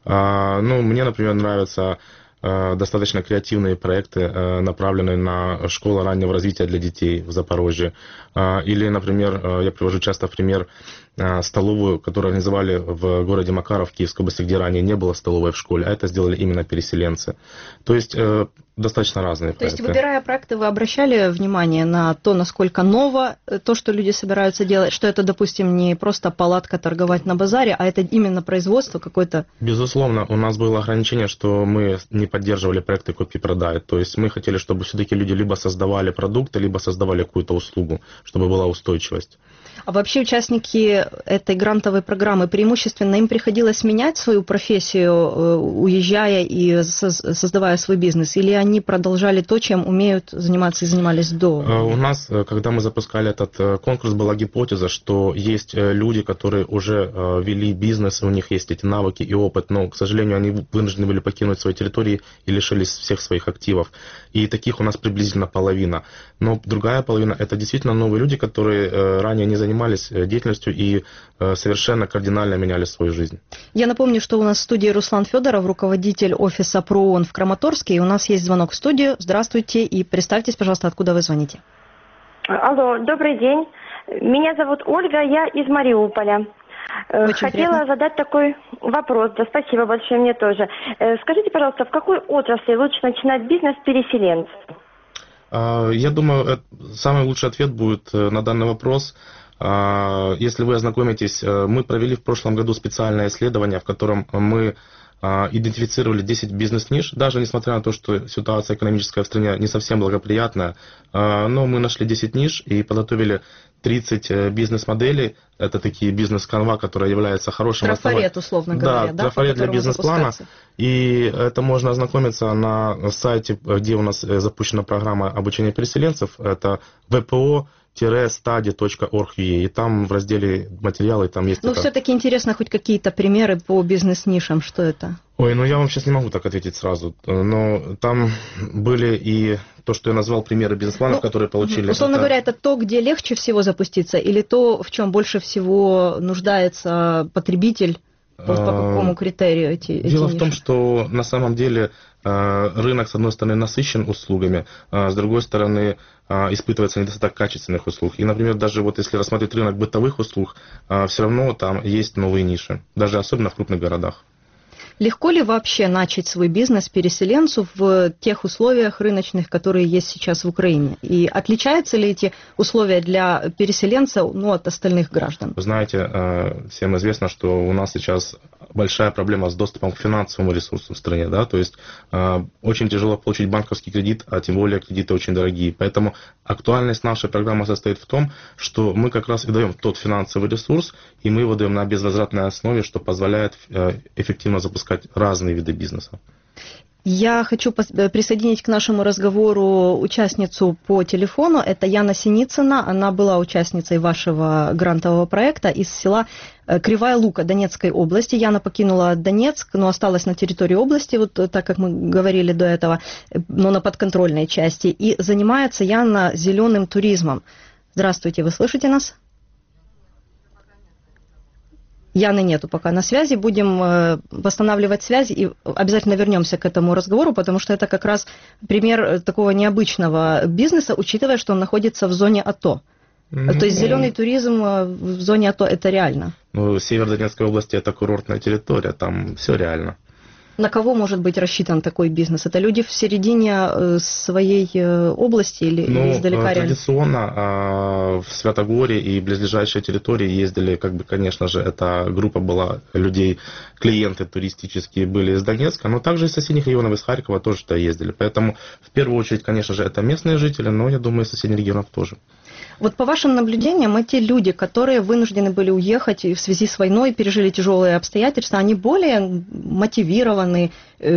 Ну, мне, например, нравятся достаточно креативные проекты, направленные на школу раннего развития для детей в Запорожье. Или, например, я привожу часто в пример столовую, которую организовали в городе Макаров, Киевской области, где ранее не было столовой в школе, а это сделали именно переселенцы. То есть достаточно разные проекты. То есть, выбирая проекты, вы обращали внимание на то, насколько ново то, что люди собираются делать, что это, допустим, не просто палатка торговать на базаре, а это именно производство какое-то? Безусловно, у нас было ограничение, что мы не поддерживали проекты купи-продай. То есть мы хотели, чтобы все-таки люди либо создавали продукты, либо создавали какую-то услугу, чтобы была устойчивость. А вообще участники этой грантовой программы, преимущественно им приходилось менять свою профессию, уезжая и создавая свой бизнес? Или они продолжали то, чем умеют заниматься и занимались до? У нас, когда мы запускали этот конкурс, была гипотеза, что есть люди, которые уже вели бизнес, у них есть эти навыки и опыт, но, к сожалению, они вынуждены были покинуть свои территории и лишились всех своих активов. И таких у нас приблизительно половина. Но другая половина – это действительно новые люди, которые ранее не занимались деятельностью и совершенно кардинально меняли свою жизнь. Я напомню, что у нас в студии Руслан Федоров, руководитель офиса ПРООН в Краматорске. И у нас есть звонок в студию. Здравствуйте и представьтесь, пожалуйста, откуда вы звоните. Алло, добрый день. Меня зовут Ольга, я из Мариуполя. Хотела задать такой вопрос. Да, спасибо большое, мне тоже. Скажите, пожалуйста, в какой отрасли лучше начинать бизнес переселенцев? Я думаю, самый лучший ответ будет на данный вопрос. Если вы ознакомитесь, мы провели в прошлом году специальное исследование, в котором мы идентифицировали 10 бизнес-ниш, даже несмотря на то, что ситуация экономическая в стране не совсем благоприятная, но мы нашли 10 ниш и подготовили 30 бизнес-моделей. Это такие бизнес-канва, которые являются хорошим трафарет, условно говоря, да, трафарет для бизнес-плана. И это можно ознакомиться на сайте, где у нас запущена программа обучения переселенцев. Это vpo-study.org.ua. И там в разделе материалы там есть. Ну, все-таки интересно хоть какие-то примеры по бизнес-нишам. Что это? Ой, ну я вам сейчас не могу так ответить сразу. Но там были и то, что я назвал примеры бизнес-планов, которые получили. Условно говоря, это то, где легче всего запуститься, или то, в чем больше всего нуждается потребитель? По какому критерию эти Дело ниши? в том, что на самом деле рынок, с одной стороны, насыщен услугами, а с другой стороны, испытывается недостаток качественных услуг. И, например, даже вот если рассматривать рынок бытовых услуг, все равно там есть новые ниши, даже особенно в крупных городах. Легко ли вообще начать свой бизнес переселенцу в тех условиях рыночных, которые есть сейчас в Украине? И отличаются ли эти условия для переселенца от остальных граждан? Вы знаете, всем известно, что у нас сейчас большая проблема с доступом к финансовому ресурсу в стране. Да? То есть очень тяжело получить банковский кредит, а тем более кредиты очень дорогие. Поэтому актуальность нашей программы состоит в том, что мы как раз и даем тот финансовый ресурс, и мы его даем на безвозвратной основе, что позволяет эффективно запускать разные виды бизнеса. Я хочу присоединить к нашему разговору участницу по телефону. Это Яна Синицына. Она была участницей вашего грантового проекта из села Кривая Лука Донецкой области. Яна покинула Донецк, но осталась на территории области, вот так как мы говорили до этого, но на подконтрольной части. И занимается Яна зеленым туризмом. Здравствуйте, вы слышите нас? Яны нету пока на связи, будем восстанавливать связь и обязательно вернемся к этому разговору, потому что это как раз пример такого необычного бизнеса, учитывая, что он находится в зоне АТО. То есть зеленый туризм в зоне АТО это реально? Ну, Северодонецкой области это курортная территория, там все реально. На кого может быть рассчитан такой бизнес? Это люди в середине своей области или издалека? Традиционно в Святогоре и близлежащей территории ездили, конечно же, эта группа была людей, клиенты туристические были из Донецка, но также из соседних регионов, из Харькова тоже туда ездили. Поэтому в первую очередь, конечно же, это местные жители, но я думаю, из соседних регионов тоже. Вот по вашим наблюдениям, эти люди, которые вынуждены были уехать и в связи с войной пережили тяжелые обстоятельства, они более мотивированы,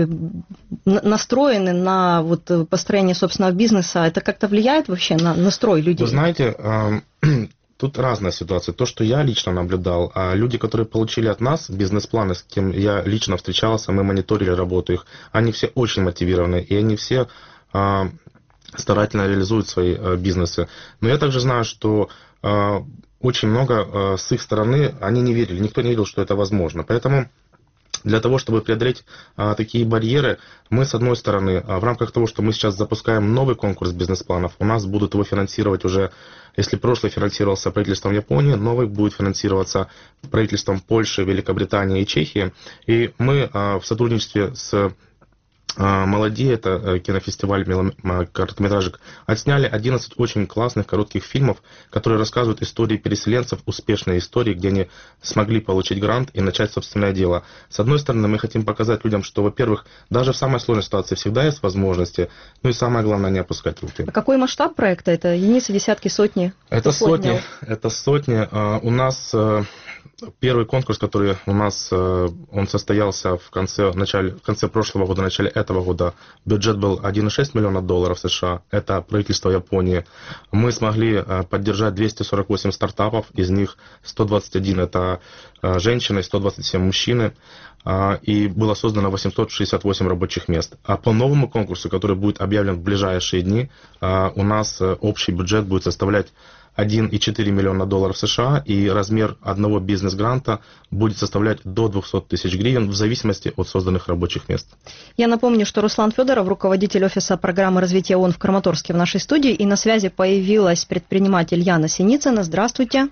настроены на построение собственного бизнеса? Это как-то влияет вообще на настрой людей? Вы знаете, тут разная ситуация. То, что я лично наблюдал, а люди, которые получили от нас бизнес-планы, с кем я лично встречался, мы мониторили работу их, они все очень мотивированы, и они все старательно реализуют свои бизнесы. Но я также знаю, что очень много с их стороны они не верили, никто не верил, что это возможно. Поэтому для того, чтобы преодолеть такие барьеры, мы, с одной стороны, в рамках того, что мы сейчас запускаем новый конкурс бизнес-планов, у нас будут его финансировать уже, если прошлый финансировался правительством Японии, новый будет финансироваться правительством Польши, Великобритании и Чехии. И мы в сотрудничестве с «Молоди», это кинофестиваль короткометражек, отсняли 11 очень классных коротких фильмов, которые рассказывают истории переселенцев, успешные истории, где они смогли получить грант и начать собственное дело. С одной стороны, мы хотим показать людям, что, во-первых, даже в самой сложной ситуации всегда есть возможности, ну и самое главное, не опускать руки. А какой масштаб проекта? Это единицы, десятки, сотни? Это сотни. У нас первый конкурс, который у нас, он состоялся в конце прошлого года, начале этого года. Бюджет был $1,6 миллиона США. Это правительство Японии. Мы смогли поддержать 248 стартапов, из них 121 это женщины, 127 мужчины. И было создано 868 рабочих мест. А по новому конкурсу, который будет объявлен в ближайшие дни, у нас общий бюджет будет составлять $1,4 миллиона США, и размер одного бизнес-гранта будет составлять до 200 тысяч гривен в зависимости от созданных рабочих мест. Я напомню, что Руслан Федоров, руководитель офиса программы развития ООН в Краматорске, в нашей студии, и на связи появилась предприниматель Яна Синицына. Здравствуйте.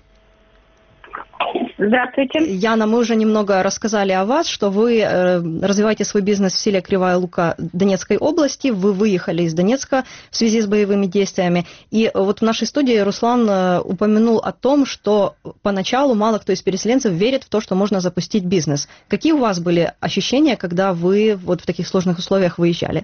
Здравствуйте. Яна, мы уже немного рассказали о вас, что вы развиваете свой бизнес в селе Кривая Лука Донецкой области. Вы выехали из Донецка в связи с боевыми действиями. И вот в нашей студии Руслан упомянул о том, что поначалу мало кто из переселенцев верит в то, что можно запустить бизнес. Какие у вас были ощущения, когда вы в таких сложных условиях выезжали?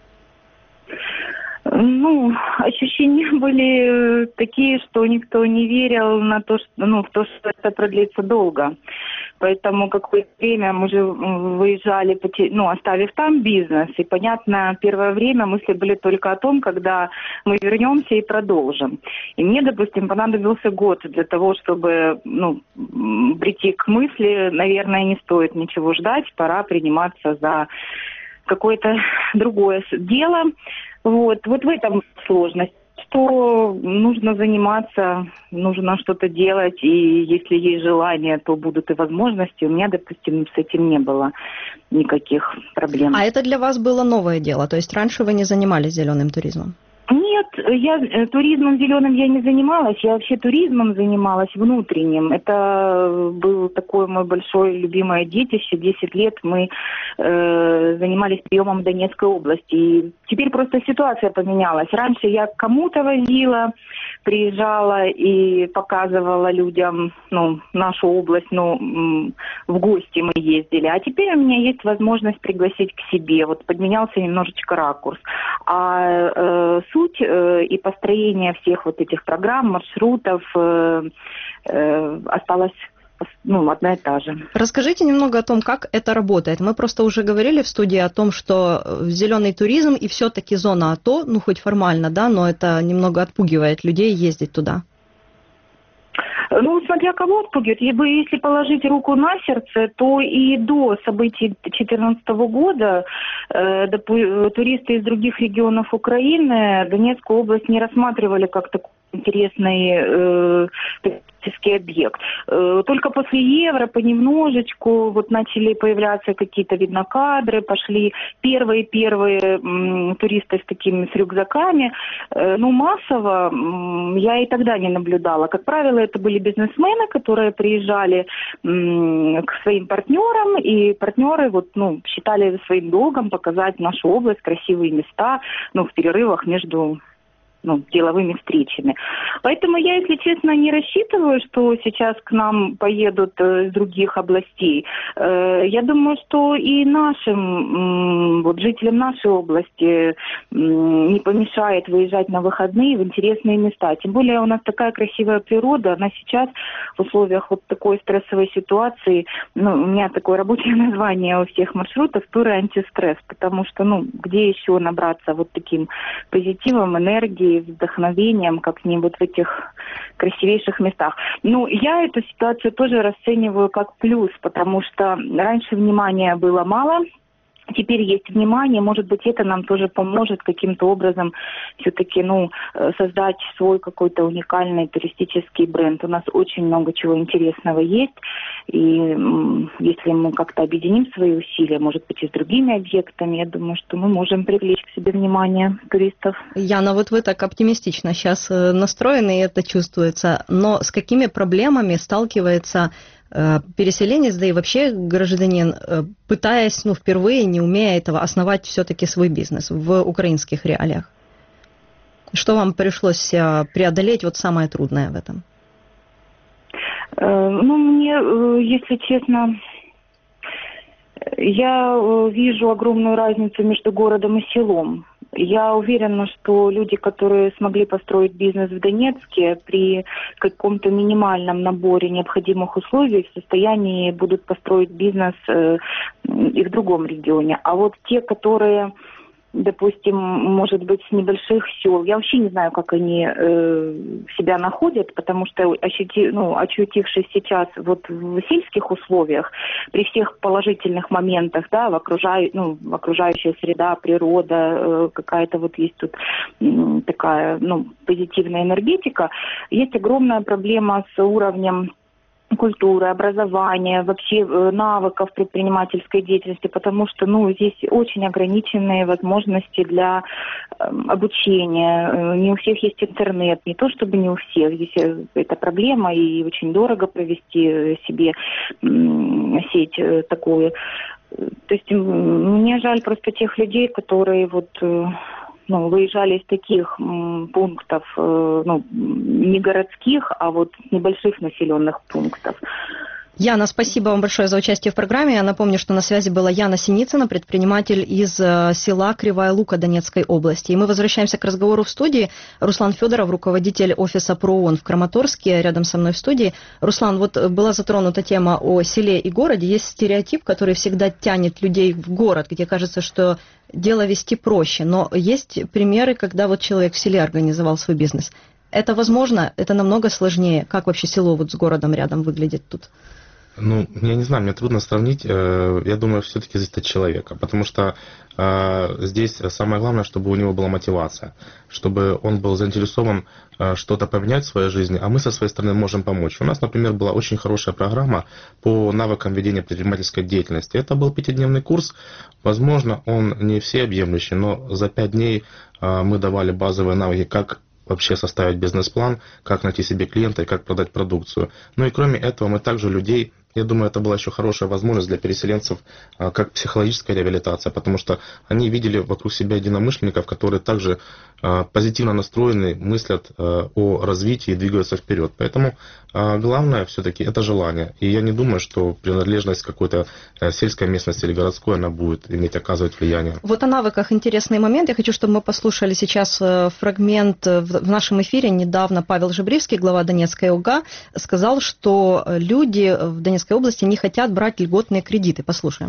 Ощущения были такие, что никто не верил в то, что это продлится долго. Поэтому какое-то время мы же выезжали, оставив там бизнес. И, понятно, первое время мысли были только о том, когда мы вернемся и продолжим. И мне, допустим, понадобился год для того, чтобы прийти к мысли, наверное, не стоит ничего ждать, пора приниматься за какое-то другое дело. Вот в этом сложность, что нужно заниматься, нужно что-то делать, и если есть желание, то будут и возможности. У меня, допустим, с этим не было никаких проблем. А это для вас было новое дело? То есть раньше вы не занимались зеленым туризмом? Нет, я туризмом зеленым я не занималась, я вообще туризмом занималась внутренним. Это был такое мое большое любимое детище. 10 лет мы занимались приемом в Донецкой области. И теперь просто ситуация поменялась. Раньше я к кому-то возила, приезжала и показывала людям нашу область, в гости мы ездили. А теперь у меня есть возможность пригласить к себе. Вот подменялся немножечко ракурс. А суть и построение всех вот этих программ, маршрутов осталась одна и та же. Расскажите немного о том, как это работает. Мы просто уже говорили в студии о том, что зеленый туризм и все-таки зона АТО, хоть формально, да, но это немного отпугивает людей ездить туда. Смотря кого отпугивает. Если положить руку на сердце, то и до событий 2014 года туристы из других регионов Украины Донецкую область не рассматривали как такую интересный объект. Только после Евро понемножечку вот начали появляться какие-то, видно, кадры, пошли первые туристы с такими с рюкзаками. Ну, массово я и тогда не наблюдала. Как правило, это были бизнесмены, которые приезжали к своим партнерам, и партнеры вот, ну, считали своим долгом показать нашу область, красивые места, ну, в перерывах между деловыми встречами. Поэтому я, если честно, не рассчитываю, что сейчас к нам поедут из других областей. Я думаю, что и нашим, вот жителям нашей области не помешает выезжать на выходные в интересные места. Тем более у нас такая красивая природа, она сейчас в условиях вот такой стрессовой ситуации, ну, у меня такое рабочее название у всех маршрутов — тур и антистресс, потому что, ну, где еще набраться вот таким позитивом, энергией, вдохновением, как не вот в этих красивейших местах. Ну, я эту ситуацию тоже расцениваю как плюс, потому что раньше внимания было мало, теперь есть внимание, может быть, это нам тоже поможет каким-то образом все-таки, ну, создать свой какой-то уникальный туристический бренд. У нас очень много чего интересного есть, и если мы как-то объединим свои усилия, может быть, и с другими объектами, я думаю, что мы можем привлечь к себе внимание туристов. Яна, вот вы так оптимистично сейчас настроены, и это чувствуется, но с какими проблемами сталкивается переселенец, да и вообще гражданин, пытаясь, ну, впервые, не умея этого, основать все-таки свой бизнес в украинских реалиях? Что вам пришлось преодолеть, вот самое трудное в этом? Ну, мне, если честно, я вижу огромную разницу между городом и селом. Я уверена, что люди, которые смогли построить бизнес в Донецке, при каком-то минимальном наборе необходимых условий в состоянии будут построить бизнес и в другом регионе. А вот те, которые, допустим, может быть, с небольших сел, я вообще не знаю, как они себя находят, потому что, очутившись сейчас вот в сельских условиях, при всех положительных моментах, да, окружающая среда, природа, какая-то вот есть тут такая, позитивная энергетика, есть огромная проблема с уровнем культуры, образования, вообще навыков предпринимательской деятельности, потому что, здесь очень ограниченные возможности для обучения. Не у всех есть интернет, не то чтобы не у всех. Здесь это проблема, и очень дорого провести себе сеть такую. То есть мне жаль просто тех людей, которые выезжали из таких пунктов, не городских, а вот небольших населенных пунктов. Яна, спасибо вам большое за участие в программе. Я напомню, что на связи была Яна Синицына, предприниматель из села Кривая Лука Донецкой области. И мы возвращаемся к разговору в студии. Руслан Федоров, руководитель офиса ПРООН в Краматорске, рядом со мной в студии. Руслан, вот была затронута тема о селе и городе. Есть стереотип, который всегда тянет людей в город, где кажется, что дело вести проще. Но есть примеры, когда вот человек в селе организовал свой бизнес. Это возможно? Это намного сложнее. Как вообще село вот с городом рядом выглядит тут? Я не знаю, мне трудно сравнить. Я думаю, все-таки зависит от человека, потому что здесь самое главное, чтобы у него была мотивация, чтобы он был заинтересован что-то поменять в своей жизни, а мы со своей стороны можем помочь. У нас, например, была очень хорошая программа по навыкам ведения предпринимательской деятельности. Это был 5-дневный курс. Возможно, он не всеобъемлющий, но за 5 дней мы давали базовые навыки, как вообще составить бизнес-план, как найти себе клиента и как продать продукцию. И кроме этого мы также людей, я думаю, это была еще хорошая возможность для переселенцев, как психологическая реабилитация, потому что они видели вокруг себя единомышленников, которые также позитивно настроены, мыслят о развитии и двигаются вперед. Поэтому главное все-таки это желание. И я не думаю, что принадлежность какой-то сельской местности или городской, она будет оказывать влияние. Вот о навыках интересный момент. Я хочу, чтобы мы послушали сейчас фрагмент в нашем эфире. Недавно Павел Жебривский, глава Донецкой ОГА, сказал, что люди в Донецкой области не хотят брать льготные кредиты. Послушаем.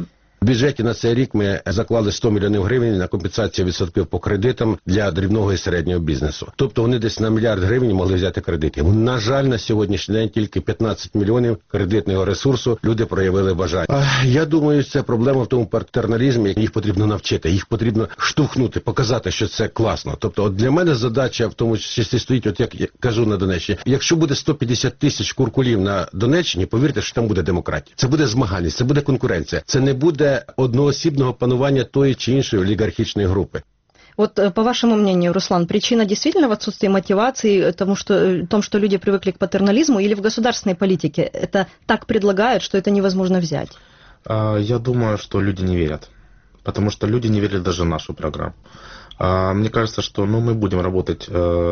В бюджеті на цей рік ми заклали 100 мільйонів гривень на компенсацію відсотків по кредитам для дрібного і середнього бізнесу. Тобто вони десь на мільярд гривень могли взяти кредити. На жаль, на сьогоднішній день тільки 15 мільйонів кредитного ресурсу люди проявили бажання. Я думаю, це проблема в тому патерналізмі. Їх потрібно навчити, їх потрібно штовхнути, показати, що це класно. Тобто от для мене задача в тому числі стоїть, от як я кажу на Донеччині, якщо буде 150 тисяч куркулів на Донеччині, повірте, що там буде демократія. Це буде змагальність, це буде конкуренція. Це не буде одноосібного панування тої чи іншої олігархічної групи. Вот по вашему мнению, Руслан, причина действительно в отсутствии мотивации, в том, что люди привыкли к патернализму, или в государственной политике это так предлагают, что это невозможно взять? Я думаю, что люди не верят, потому что люди не верят даже в нашу программу. Мне кажется, что мы будем работать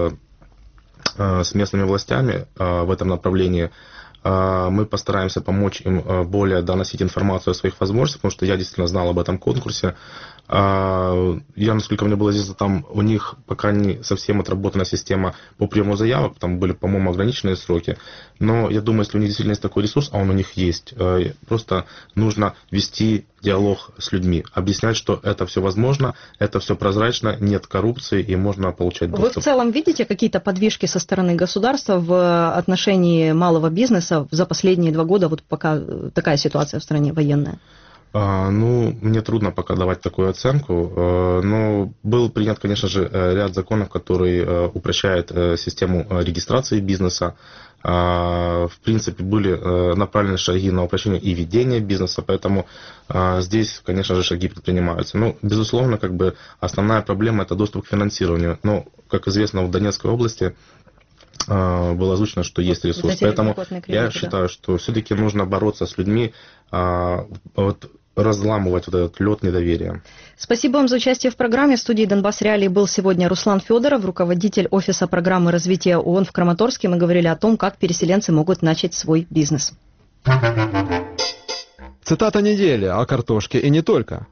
с местными властями в этом направлении. Мы постараемся помочь им более доносить информацию о своих возможностях, потому что я действительно знал об этом конкурсе. Я, насколько мне было известно, там у них пока не совсем отработана система по приему заявок, там были, по-моему, ограниченные сроки. Но я думаю, если у них действительно есть такой ресурс, а он у них есть, просто нужно вести диалог с людьми, объяснять, что это все возможно, это все прозрачно, нет коррупции и можно получать доступ. Вы в целом видите какие-то подвижки со стороны государства в отношении малого бизнеса за последние 2 года, вот пока такая ситуация в стране военная? Мне трудно пока давать такую оценку, но был принят, конечно же, ряд законов, которые упрощают систему регистрации бизнеса. В принципе, были направлены шаги на упрощение и ведения бизнеса, поэтому здесь, конечно же, шаги предпринимаются. Безусловно, основная проблема – это доступ к финансированию. Но, как известно, в Донецкой области было озвучено, что есть ресурс. Поэтому я считаю, что все-таки нужно бороться с людьми, разламывать вот этот лед недоверия. Спасибо вам за участие в программе. В студии «Донбасс Реалии» был сегодня Руслан Федоров, руководитель офиса программы развития ООН в Краматорске. Мы говорили о том, как переселенцы могут начать свой бизнес. Цитата недели о картошке и не только.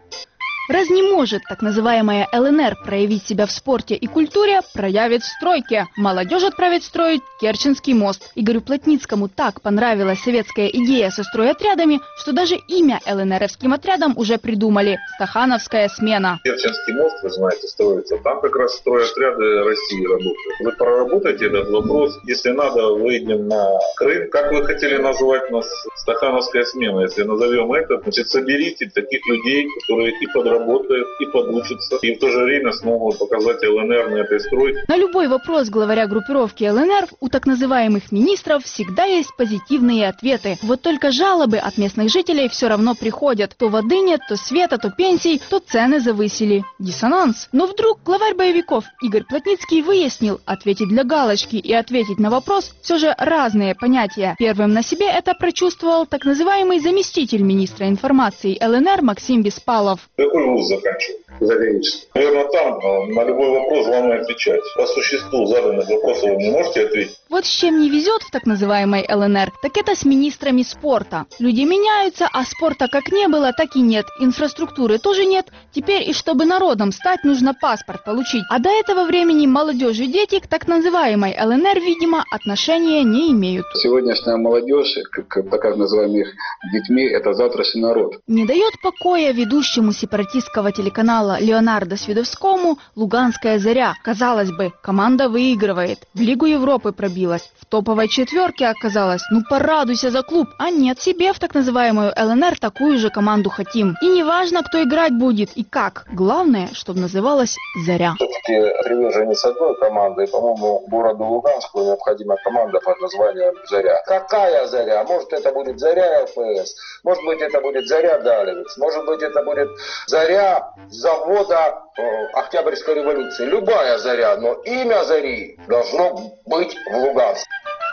Раз не может так называемая ЛНР проявить себя в спорте и культуре, проявит в стройке. Молодежь отправит строить Керченский мост. Игорю Плотницкому так понравилась советская идея со стройотрядами, что даже имя ЛНРовским отрядам уже придумали – «Стахановская смена». Керченский мост, вы знаете, строится. Там как раз стройотряды России работают. Вы проработаете этот вопрос. Если надо, выйдем на Крым. Как вы хотели называть нас «Стахановская смена»? Если назовем это, значит, соберите таких людей, которые и подработают, и подучатся, и в то же время смогут показать ЛНР на этой стройке. На любой вопрос главаря группировки ЛНР у так называемых министров всегда есть позитивные ответы. Вот только жалобы от местных жителей все равно приходят. То воды нет, то света, то пенсий, то цены завысили. Диссонанс. Но вдруг главарь боевиков Игорь Плотницкий выяснил, ответить для галочки и ответить на вопрос все же разные понятия. Первым на себе это прочувствовал так называемый заместитель министра информации ЛНР Максим Беспалов. Какой вуз заканчивал? Заграничный. Наверное, там на любой вопрос главное отвечать. По существу заданных вопросов вы не можете ответить. Вот с чем не везет в так называемой ЛНР, так это с министрами спорта. Люди меняются, а спорта как не было, так и нет. Инфраструктуры тоже нет. Теперь и чтобы народом стать, нужно паспорт получить. А до этого времени молодежь и дети к так называемой ЛНР, видимо, отношения не имеют. Сегодняшняя молодежь, так называемых детьми, это завтрашний народ. Не дает покоя ведущему сепаратистского телеканала Леонардо Свидовскому «Луганская заря». Казалось бы, команда выигрывает, в Лигу Европы пробилась, в топовой четверке оказалась. Порадуйся за клуб. А нет, себе в так называемую ЛНР такую же команду хотим. И не важно, кто играть будет и как. Главное, чтобы называлась «Заря». Все-таки приверженец одной команды, и, по-моему, городу Луганску необходима команда под названием «Заря». Какая «Заря»? Может, это будет «Заря» ФС, может быть, это будет «Заря» Далевец, может быть, это будет «Заря» завода Октябрьской революции. Любая «Заря», но имя «Зари» должно быть в Луганске.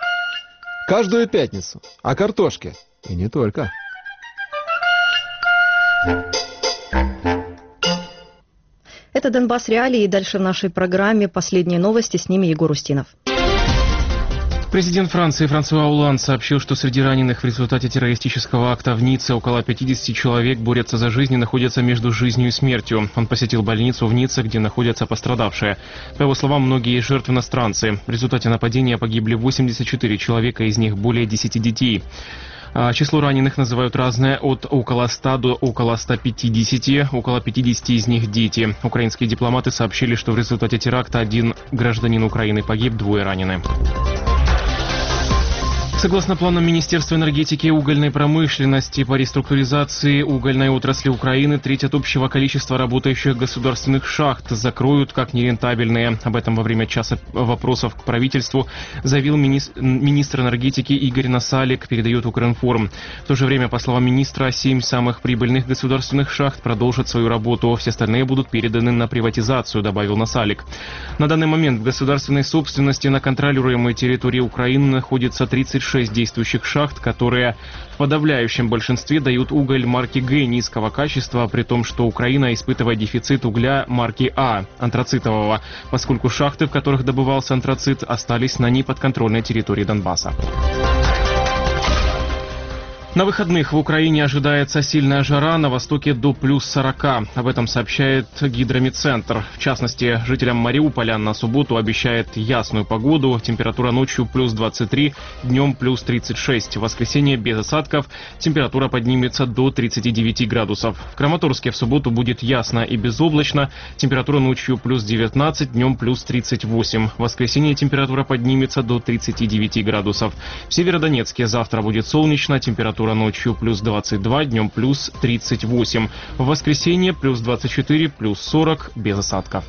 Каждую пятницу о картошке и не только. Это «Донбасс Реалии», и дальше в нашей программе последние новости, с ними Егор Устинов. Президент Франции Франсуа Олланд сообщил, что среди раненых в результате террористического акта в Ницце около 50 человек борются за жизнь и находятся между жизнью и смертью. Он посетил больницу в Ницце, где находятся пострадавшие. По его словам, многие жертв иностранцы. В результате нападения погибли 84 человека, из них более 10 детей. Число раненых называют разное, от около 100 до около 150, около 50 из них дети. Украинские дипломаты сообщили, что в результате теракта один гражданин Украины погиб, 2 ранены. Согласно планам Министерства энергетики и угольной промышленности по реструктуризации угольной отрасли Украины, треть от общего количества работающих государственных шахт закроют как нерентабельные. Об этом во время часа вопросов к правительству заявил министр энергетики Игорь Насалик, передает Укринформ. В то же время, по словам министра, 7 самых прибыльных государственных шахт продолжат свою работу. Все остальные будут переданы на приватизацию, добавил Насалик. На данный момент в государственной собственности на контролируемой территории Украины находится 36 действующих шахт, которые в подавляющем большинстве дают уголь марки Г низкого качества, при том, что Украина испытывает дефицит угля марки А, антрацитового, поскольку шахты, в которых добывался антрацит, остались на неподконтрольной территории Донбасса. На выходных в Украине ожидается сильная жара, на востоке до плюс 40. Об этом сообщает Гидромедцентр. В частности, жителям Мариуполя на субботу обещает ясную погоду. Температура ночью плюс 23, днем плюс 36. В воскресенье без осадков. Температура поднимется до 39 градусов. В Краматорске в субботу будет ясно и безоблачно. Температура ночью плюс 19, днем плюс 38. В воскресенье температура поднимется до 39 градусов. В Северодонецке завтра будет солнечно. Температура ночью плюс 22, днем плюс 38. В воскресенье плюс 24, плюс 40, без осадков.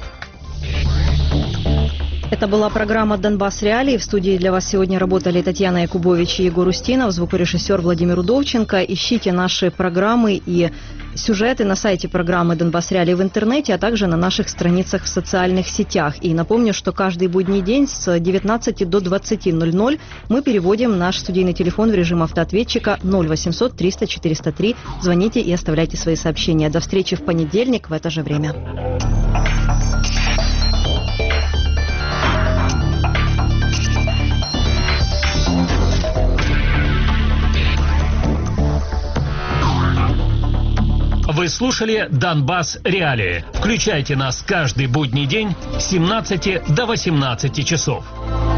Это была программа «Донбасс Реалии». В студии для вас сегодня работали Татьяна Якубович и Егор Устинов, звукорежиссер Владимир Удовченко. Ищите наши программы и сюжеты на сайте программы «Донбасс Реалии» в интернете, а также на наших страницах в социальных сетях. И напомню, что каждый будний день с 19 до 20:00 мы переводим наш студийный телефон в режим автоответчика 0800 300 403. Звоните и оставляйте свои сообщения. До встречи в понедельник в это же время. Вы слушали «Донбасс Реалии». Включайте нас каждый будний день с 17 до 18 часов.